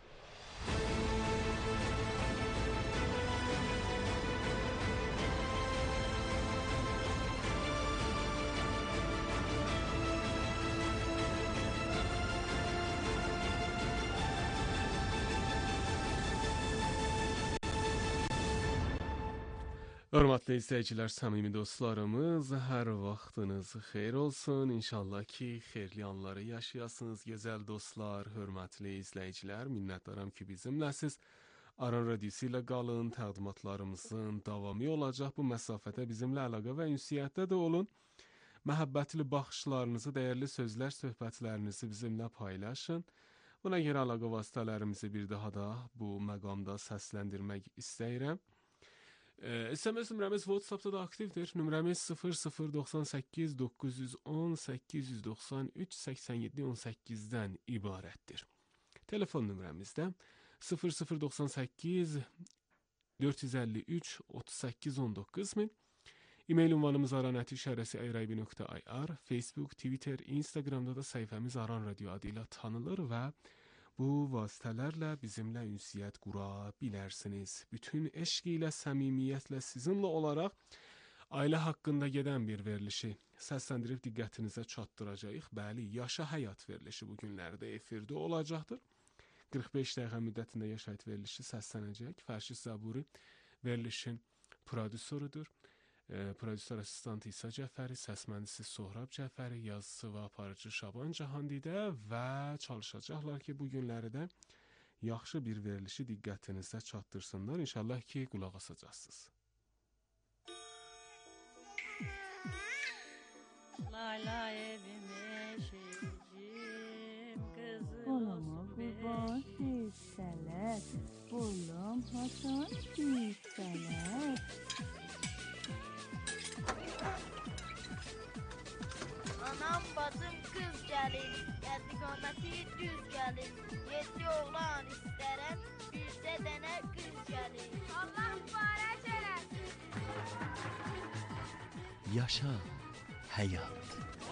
Hörmətli izləyicilər, səmimi dostlarımız, hər vaxtınız xeyir olsun. İnşallah ki, xeyirli anları yaşayasınız, gözəl dostlar, hörmətli izləyicilər. Minnətdaram ki, bizimləsiz. Aran Radiosu ilə qalın, təqdimatlarımızın davamı olacaq. Bu məsafədə bizimlə əlaqə və ünsiyyətdə də olun. Məhəbbətli baxışlarınızı, dəyərli sözlər, söhbətlərinizi bizimlə paylaşın. Buna görə əlaqə vasitələrimizi bir daha da bu məqamda səsləndirmək istəyirəm. S M S nömrəmiz WhatsApp-da da aktivdir. Nömrəmiz sıfır sıfır doxsan səkkiz doqquz yüz on səkkiz yüz doxsan üç səksən yeddi on səkkizdən ibarətdir. Telefon nömrəmizdə sıfır sıfır doxsan səkkiz dörd yüz əlli üç otuz səkkiz on doqquz min. E-mail ünvanımız aran ət işarəsi ayraybi nöqtə i r. Facebook, Twitter, Instagramda da səhifəmiz Aran Radio adı ilə tanınır və bu vasitələrlə bizimlə ünsiyyət qura bilərsiniz. Bütün eşq ilə, səmimiyyətlə sizinlə olaraq ailə haqqında gedən bir verilişi səsləndirib diqqətinizə çatdıracağıq. Bəli, Yaşa Həyat verilişi bu günlərdə efirdə olacaqdır. qırx beş dəqiqə müddətində Yaşa Həyat verilişi səslənəcək. Fərşid Zaburi verilişin prodüsorudur. E, prodüsor assistantı İsa Cəfəri, səs mühəndisi Sohrab Cəfəri, yazısı və aparıcı Şaban Cahandidə və çalışacaqlar ki, bu günlərdə yaxşı bir verilişi diqqətinizə çatdırsınlar. İnşallah ki, qulaq asacaqsınız. Layla evime şeycim kızım Olama kurban hissələr, olam Hasan hissələr. Anam bacım kız gelin, geldi qamati düz gelin. Yedi oğlan isterem, birse dene kız gelin. Allah mübarək eləsin. Yaşa Həyat.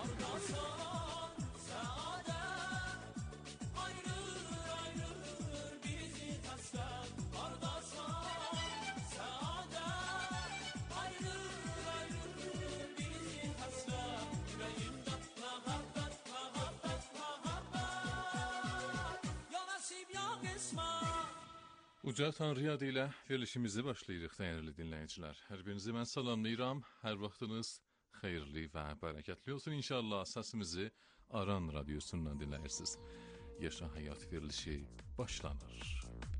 Uca Tanrı adı ilə verilişimizi başlayırıq, dəyərli dinləyicilər. Hər birinizi mən salamlayıram. Hər vaxtınız xeyirli və bərəkətli olsun. İnşallah səsimizi Aran Radiosundan dinləyirsiniz. Yaşa Həyat verilişi başlanır.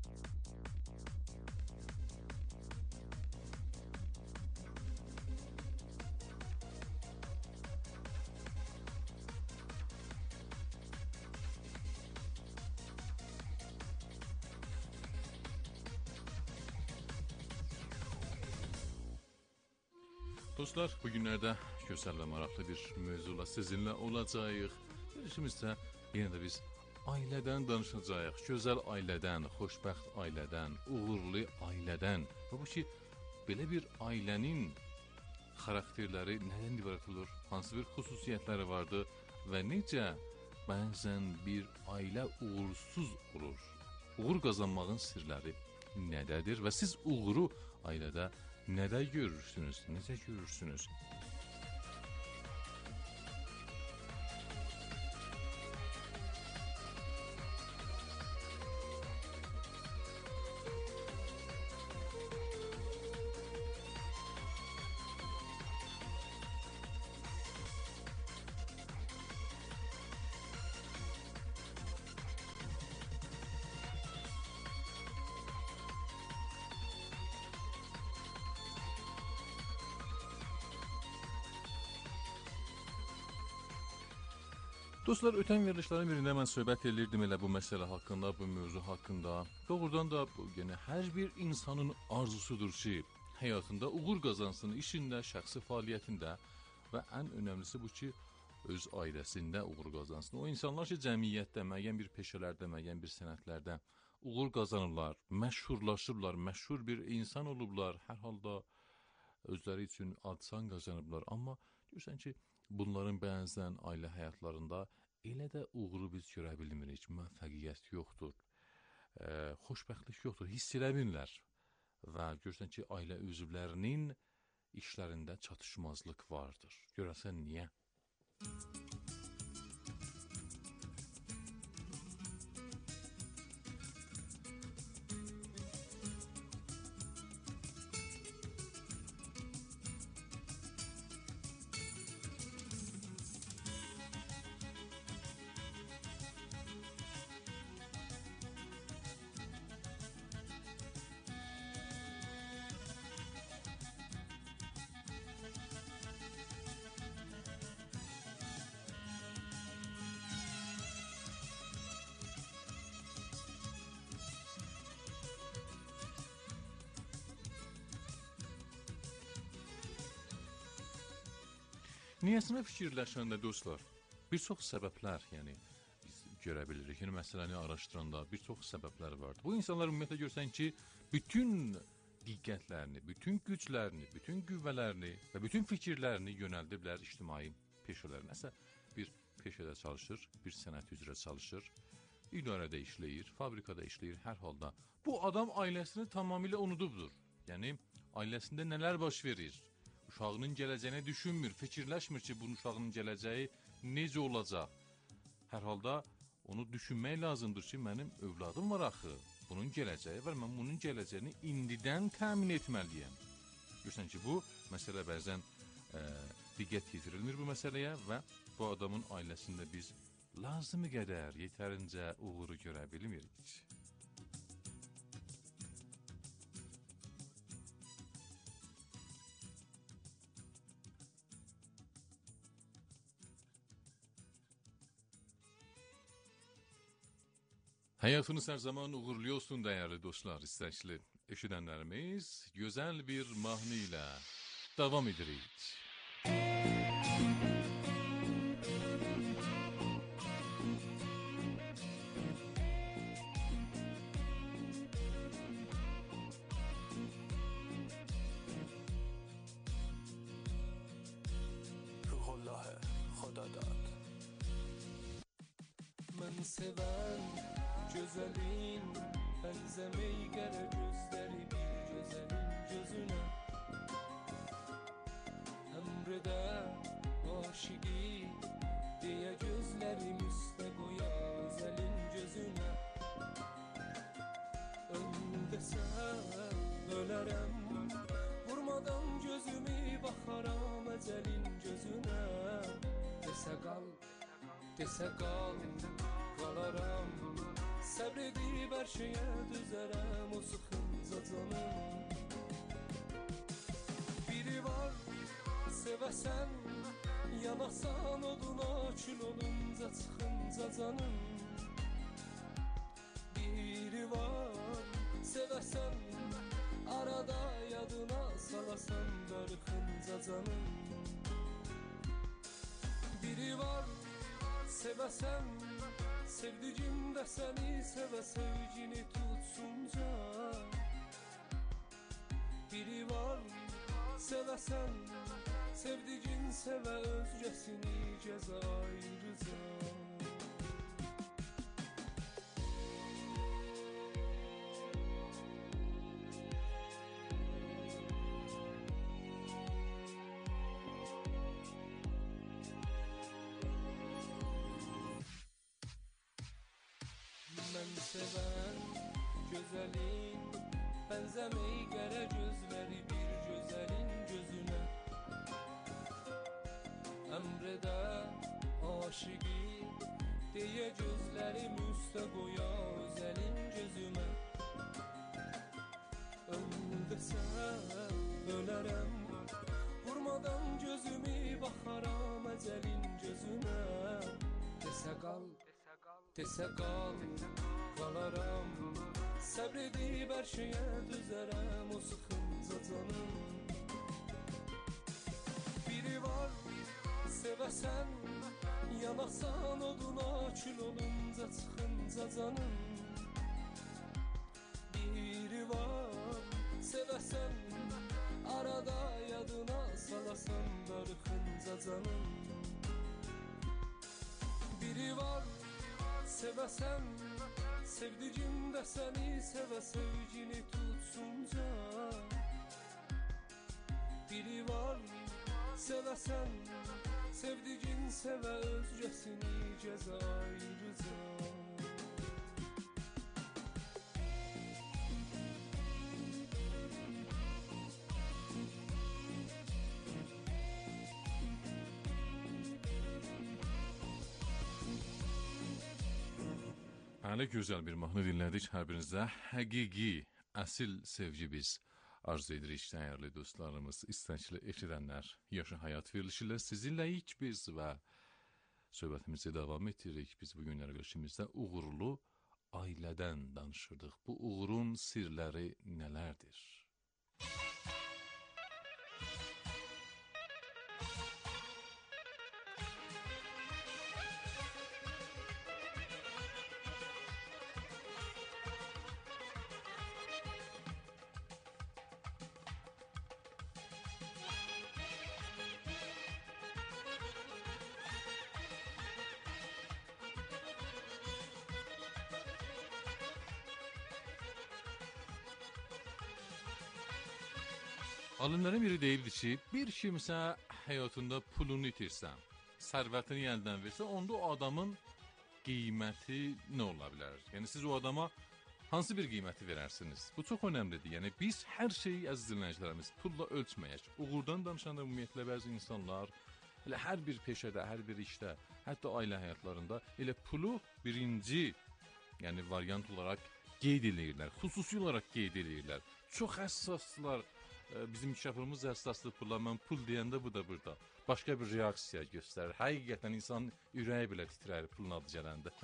Dostlar, bu günlərdə gözəl və maraqlı bir mövzula sizinlə olacağıq. Verilişimizdə yenə də biz ailədən danışacağıq. Gözəl ailədən, xoşbəxt ailədən, uğurlu ailədən. Və bu ki, belə bir ailənin xarakterləri nədən ibarət olur, hansı bir xüsusiyyətləri vardır və necə bəzən bir ailə uğursuz olur. Uğur qazanmağın sirləri nədədir və siz uğuru ailədə nədə görürsünüz, necə görürsünüz? Dostlar, ötən verilişlərin birində mən söhbət edirdim elə bu məsələ haqqında, bu mövzu haqqında. Doğrudan da bu yenə hər bir insanın arzusudur ki, həyatında uğur qazansın, işində, şəxsi fəaliyyətində və ən önəmlisi bu ki, öz ailəsində uğur qazansın. O insanlar ki, cəmiyyətdə, müəyyən bir peşələrdə, müəyyən bir sənətlərdə uğur qazanırlar, məşhurlaşırlar, məşhur bir insan olublar, hər halda özləri üçün ad-san qazanıblar. Amma görürsən ki, bunların bəzən ailə həyatlarında elə də uğuru biz görə bilmirik, müvəffəqiyyət yoxdur, e, xoşbəxtlik yoxdur, hiss eləmirlər və görürsən ki, ailə üzvlərinin işlərində çatışmazlıq vardır. Görəsən niyə? Niyəsinə fikirləşəndə dostlar, bir çox səbəblər, yəni biz görə bilirik. Yəni məsələni araşdıranda bir çox səbəblər vardır. Bu insanlar ümumiyyətlə görsən ki, bütün diqqətlərini, bütün güclərini, bütün qüvvələrini və bütün fikirlərini yönəldiblər ictimai peşələrinə. Nəsə bir peşədə çalışır, bir sənət üzrə çalışır, idarədə işləyir, fabrikada işləyir, hər halda. Bu adam ailəsini tamamilə unudubdur. Yəni ailəsində nələr baş verir? Uşağının gələcəyini düşünmür, fikirləşmir ki, bunun uşağının gələcəyi necə olacaq. Hər halda onu düşünmək lazımdır ki, mənim övladım var axı, bunun gələcəyi var, mən bunun gələcəyini indidən təmin etməliyəm. Görürsən ki, bu məsələ bəzən e, diqqət yetirilmir bu məsələyə və bu adamın ailəsində biz lazımı qədər, yetərincə uğuru görə bilmirik. Hayatınız her zaman uğurlu olsun değerli dostlar, istəkli eşidənlərimiz. Gözəl bir mahnı ilə davam edirik. Ruhullah Xuda dad. Mən sevən gözəlin bənzəmək gərək gözləri bir gözəlin gözünə. Əmrədə aşiqi deyə gözlərim üstə qoya gözəlin gözünə. Öl desəm ölərəm, vurmadan gözümü baxaram əcəlin gözünə. Desə qal, desə qal, qalaram. Səbr edib hər şeyə düzərəm o sıxınca canım. Biri var sevəsən, yanasan oduna kül olunca çıxınca canım. Biri var sevəsən, arada yadına salasan darıxınca canım. Biri var sevəsən, sevdiğim de seni seve sevgini tutsunca. Biri var sevesen, sevdiğin seve özcesini ceza ayrıca. Mən sevən gözəlin bənzəmək gərək gözləri bir gözəlin gözünə. Əmrədə aşiqi deyə gözlərim üstə qoya özəlin gözümə. Öl desəm ölərəm, vurmadan gözümü baxaram əcəlin gözünə. desə qal, qalaram. Səbr edib hər şeyə düzərəm o sıxınca canım. Biri var, sevəsən, yanaqsan oduna, kül olunca çıxınca canım. Biri var, sevəsən, arada yadına salasan darıxınca canım. Biri var, sevəsən, sevdiğim də səni sevə sevgini tutsunca. Biri var, sevəsən, sevdiğin sevə özgəsini cəza ayrıca. Hələ gözəl bir mahnı dinlədik hər birinizə. Həqiqi, əsil sevgi biz arzu edirik dəyərli dostlarımız, istəkli eşidənlər. Yaşı həyat verilişi ilə sizinləyik biz və söhbətimizi davam etdiririk. Biz bu günlər görüşümüzdə uğurlu ailədən danışırdıq. Bu uğurun sirləri nələrdir? Alimlərin biri deyibdi ki, bir kimsə həyatında pulunu itirsə, sərvətini əldən versə, onda o adamın qiyməti nə ola bilər? Yəni siz o adama hansı bir qiyməti verərsiniz? Bu çox önəmlidir. Yəni biz hər şeyi əziz dinləyicilərimiz pulla ölçməyək. Uğurdan danışanda ümumiyyətlə bəzi insanlar elə hər bir peşədə, hər bir işdə, hətta ailə həyatlarında elə pulu birinci, yəni variant olaraq qeyd edirlər, xüsusi olaraq qeyd edirlər. Çox həssaslar. Bizim inkişafımız əsaslı pulla, mən pul deyəndə bu da burada başqa bir reaksiya göstərir. Həqiqətən insan ürəyi belə titrər pulun adı gələndə.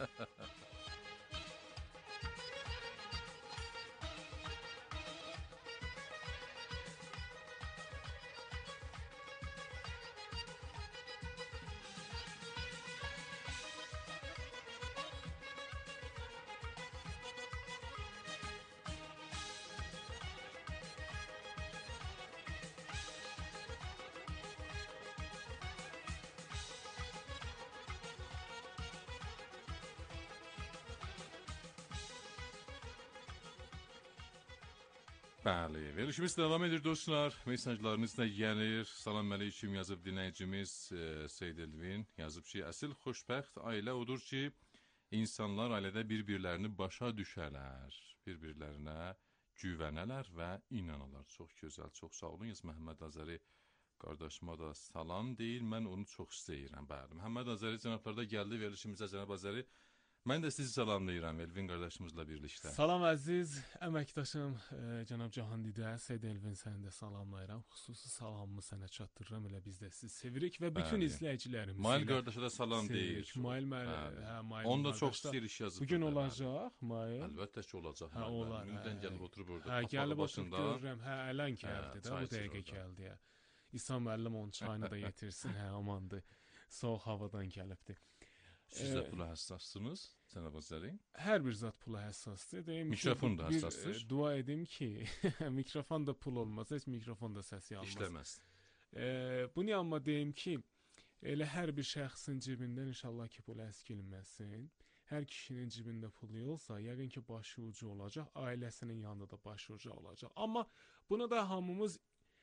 Bəli, verilişimiz davam edir dostlar. Mesajlarınız da gəlir. Salam əleyküm yazıb dinləyicimiz e, Seyd Elvin yazıb ki, əsil xoşbəxt ailə odur ki, insanlar ailədə bir-birlərini başa düşərlər, bir-birlərinə güvənələr və inanalar. Çox gözəl, çox sağ olun. Yaz Məhəmməd Azəri qardaşıma da salam deyil, mən onu çox istəyirəm. Bəli, Məhəmməd Azəri cənablarda gəldi verilişimizə. Cənab Azəri, mən də sizi salamlayıram Elvin qardaşımızla birlikdə. Salam əziz əməkdaşım e, cənab Cahandidə, Seyd Elvin səni də salamlayıram. Xüsusi salamımı sənə çatdırıram. Elə biz də sizi sevirik və bütün izləyicilərimiz. Mail qardaşa da salam deyir. Mail məli, hə, Mail. Onu da çox istəyir iş yazıb. Bugün olacaq Mail. Əlbəttə ki olacaq. Hə, olar. Ümiddən gəlib oturub burada. Hə, gəlib oturub görürəm. Hə, ələn gəldi də, bu dəqiqə gəldi ya. İsa müəllim onun çayını da yetirsin. Hə, amandır. Soğuk havadan gəlibdi. Siz də pula həssassınız, cənab Azəri? Hər bir zat pula həssasdır. Deyim mikrofon da həssasdır. Bir, dua edim ki, mikrofon da pul olmaz, heç mikrofon da səs almaz. İşləməz. E, bunu amma deyim ki, elə hər bir şəxsin cibindən inşallah ki, pul əskilməsin. Hər kişinin cibində pulu olsa, yəqin ki, başı ucu olacaq, ailəsinin yanında da başı ucu olacaq. Amma buna da hamımız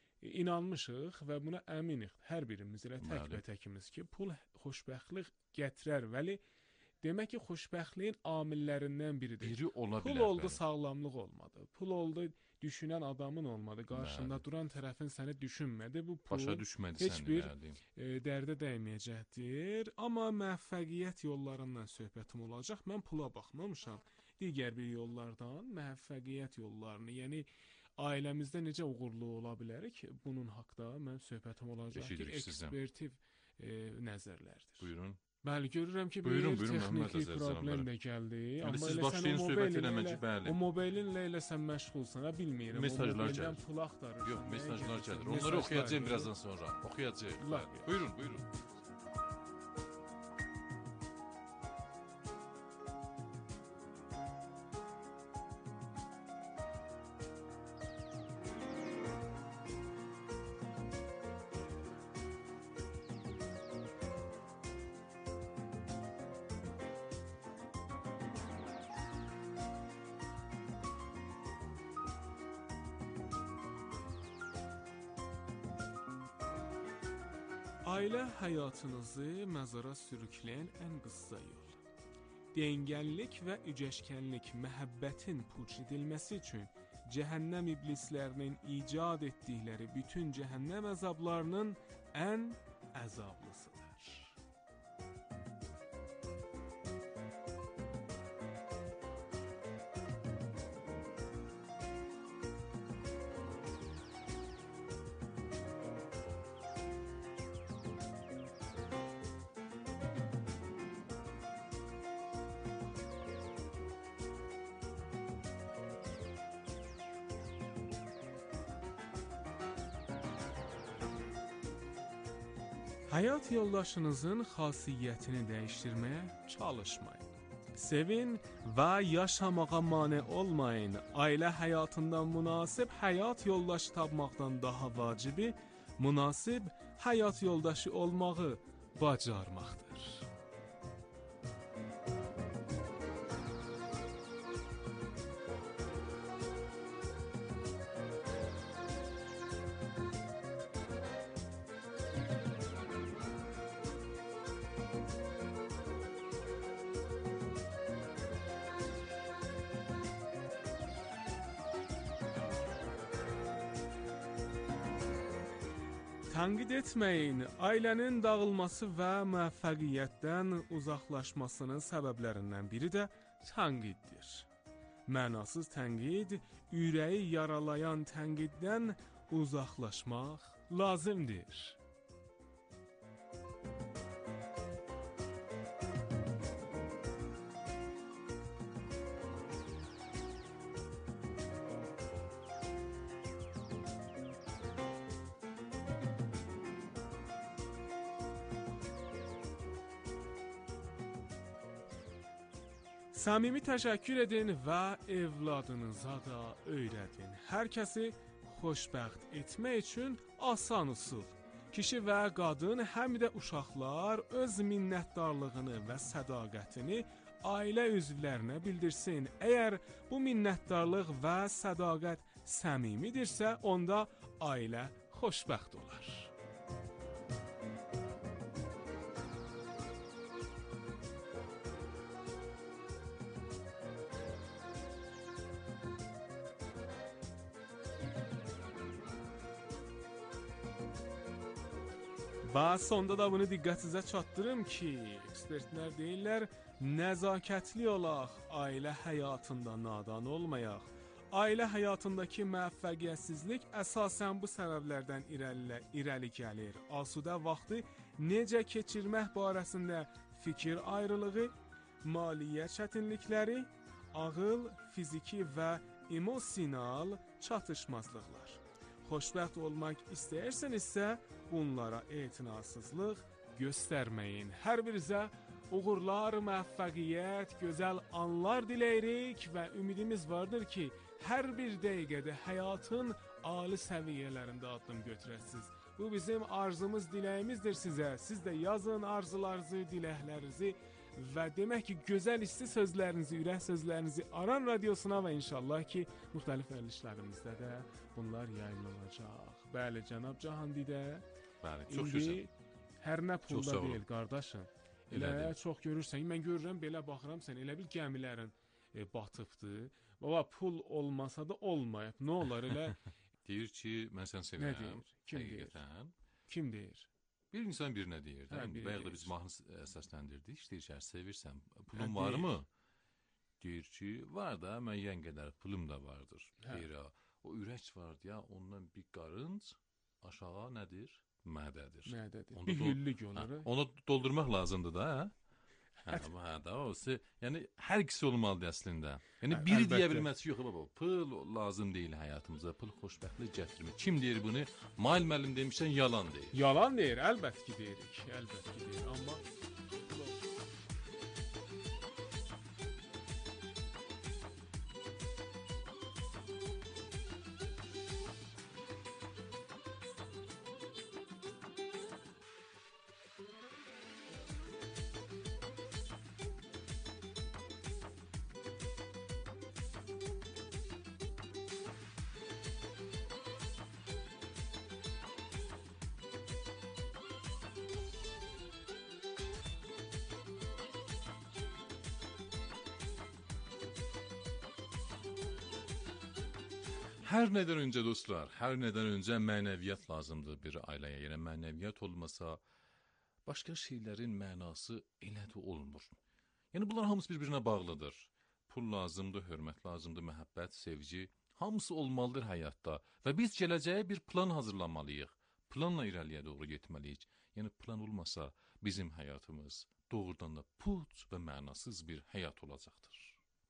inanmışıq və buna əminik. Hər birimiz elə tək və təkimiz ki, pul xoşbəxtlik gətirər, vəli demək ki, xoşbəxtliyin amillərindən biridir. Biri ola bilər. Pul oldu, sağlamlıq olmadı. Pul oldu, düşünən adamın olmadı. Qarşında duran tərəfin səni düşünmədi. Bu pul başa düşmədi heç səni, bir bəli. e, dərdə dəyməyəcəkdir. Amma müvəffəqiyyət yollarından söhbətim olacaq. Mən pula baxmamışam. Digər bir yollardan müvəffəqiyyət yollarını, yəni ailəmizdə necə uğurlu ola bilərik, bunun haqda mən söhbətim olacaq ki, ekspertiv e, nəzərlərdir. Buyurun. Bəli, görürəm ki, Buyurun, bir buyurun, Məhəmməd texniki Əzəl problem cənabları. də gəldi. İndi Amma siz elə sən başlayın o söhbət mobilinlə eləməci, elə- bəli. O mobilinlə elə sən məşğulsan, ha, bilmirəm. Mesajlar O mobildən gəlir. pul axtarırsan. Yox, nəyə mesajlar gəlirsən? gəlir. Onları Mesajlar oxuyacağım gəlir. birazdan sonra. Oxuyacağım. Laf Bəli. yox. Buyurun, buyurun. Ailə həyatınızı məzara sürükləyən ən qısa yol. Dengəllik və ücəşkənlik məhəbbətin puç edilməsi üçün cəhənnəm iblislərinin icad etdikləri bütün cəhənnəm əzablarının ən əzablısıdır. Həyat yoldaşınızın xasiyyətini dəyişdirməyə çalışmayın. Sevin və yaşamağa mane olmayın. Ailə həyatında münasib həyat yoldaşı tapmaqdan daha vacibi, münasib həyat yoldaşı olmağı bacarmaqdır. Tənqid etməyin. Ailənin dağılması və müvəffəqiyyətdən uzaqlaşmasının səbəblərindən biri də tənqiddir. Mənasız tənqid, ürəyi yaralayan tənqiddən uzaqlaşmaq lazımdır. Səmimi təşəkkür edin və evladınıza da öyrədin. Hər kəsi xoşbəxt etmək üçün asan üsul. Kişi və qadın, həm də uşaqlar öz minnətdarlığını və sədaqətini ailə üzvlərinə bildirsin. Əgər bu minnətdarlıq və sədaqət səmimidirsə, onda ailə xoşbəxt olar. Və sonda da bunu diqqətinizə çatdırım ki, ekspertlər deyirlər, nəzakətli olaq, ailə həyatında nadan olmayaq. Ailə həyatındakı müvəffəqiyyətsizlik əsasən bu səbəblərdən irəli, irəli gəlir. Asudə vaxtı necə keçirmək barəsində fikir ayrılığı, maliyyə çətinlikləri, ağıl, fiziki və emosional çatışmazlıqlar. Xoşbəxt olmaq istəyirsinizsə, bunlara etinasızlıq göstərməyin. Hər birinizə uğurlar, müvəffəqiyyət, gözəl anlar diləyirik və ümidimiz vardır ki, hər bir dəqiqədə həyatın ali səviyyələrində addım götürəsiniz. Bu bizim arzumuz, diləyimizdir sizə. Siz də yazın arzularınızı, diləklərinizi və demək ki, gözəl isti sözlərinizi, ürək sözlərinizi Aran Radiosuna və inşallah ki, müxtəlif verilişlərimizdə də bunlar yayınlanacaq. Bəli, cənab Cahandidə. Bəli, çox gözəl. Hər nə pulda deyil, qardaşım. Elə çox görürsən, mən görürəm, belə baxıram, sən elə bil gəmilərin e, batıbdır. Baba, pul olmasa da olmayıb. Nə olar elə? Deyir ki, mən sən sevirəm. Nə deyir? Kim həqiqətən. deyir? Kim deyir? Bir insan birinə deyir. Hə, Bayaq da biz mahnı səsləndirdik. Deyir ki, sevirsən, pulun hə, varmı? Deyir ki, var da, müəyyən qədər pulum da vardır. Hə. Deyir, o ürək var ya, ondan bir qarınc aşağı nədir? mədədir. Mədədir. Onu Bir dol- hüllik olur. Ha, onu doldurmaq lazımdır da, hə? Hə, amma hə də o, yəni hər ikisi olmalıdır əslində. Yəni Hə, biri əlbəttə. deyə bilməsi yox baba. Pul lazım deyil həyatımıza. Pul xoşbəxtlik gətirmir. Kim deyir bunu? Mail müəllim demişsən, yalan deyir. Yalan deyir, əlbəttə ki deyirik. Əlbəttə ki deyir, amma Hər nədən öncə dostlar, hər nədən öncə mənəviyyat lazımdır bir ailəyə. Yəni mənəviyyat olmasa başqa şeylərin mənası elə də olmur. Yəni bunlar hamısı bir-birinə bağlıdır. Pul lazımdır, hörmət lazımdır, məhəbbət, sevgi, hamısı olmalıdır həyatda və biz gələcəyə bir plan hazırlamalıyıq. Planla irəliyə doğru getməliyik. Yəni plan olmasa bizim həyatımız doğrudan da puç və mənasız bir həyat olacaqdır.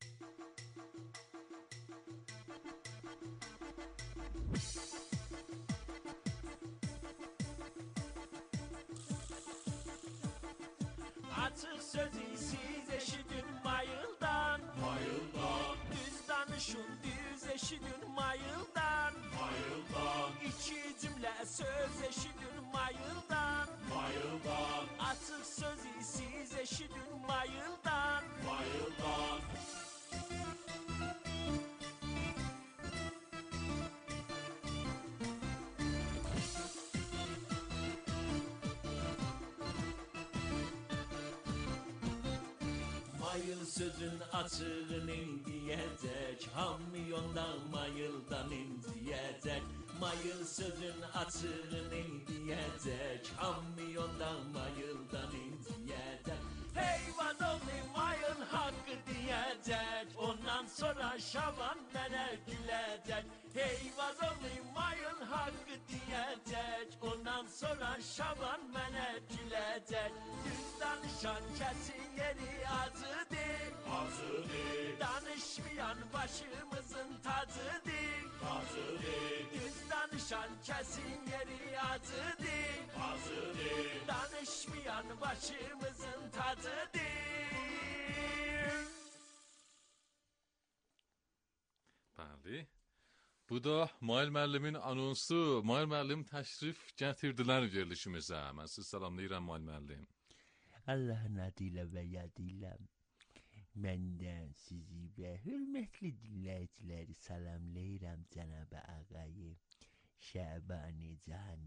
Açıq sözü siz eşidin mayıldan, mayıldan. Düz danışın, düz eşidin mayıldan, mayıldan. İki cümlə söz eşidin mayıldan, mayıldan. Açıq sözü siz eşidin mayıldan, mayıldan. Mayıl sözün açığını diyecek, hamyondan mayıldan inciyecek. Mayıl sözün açığını diyecek, hamyondan mayıldan inciyecek. Heyvan oğlu mayıl hakkı diyecek, ondan sonra Şaban mənə gülecek. Heyvan oğlu mayıl hakkı diyecek, ondan sonra Şaban mənə gülecek. Düz danışan kesin yeri acıdır, acıdır. Danışmayan başımızın tacıdır, tacıdır. Düz danışan kesin yeri acıdır, acıdır. Danışmayan başımızın tacıdır. Bəli. Bu da Mail müəllimin anonsu. Mail müəllim təşrif gətirdilər verilişimizə. Mən sizi salamlayıram Mail müəllim. Allahın adıyla və yadıyla məndən sizi və hörmətli dinləyiciləri salamlayıram Cənab-ı Ağayı Şəbani Cahan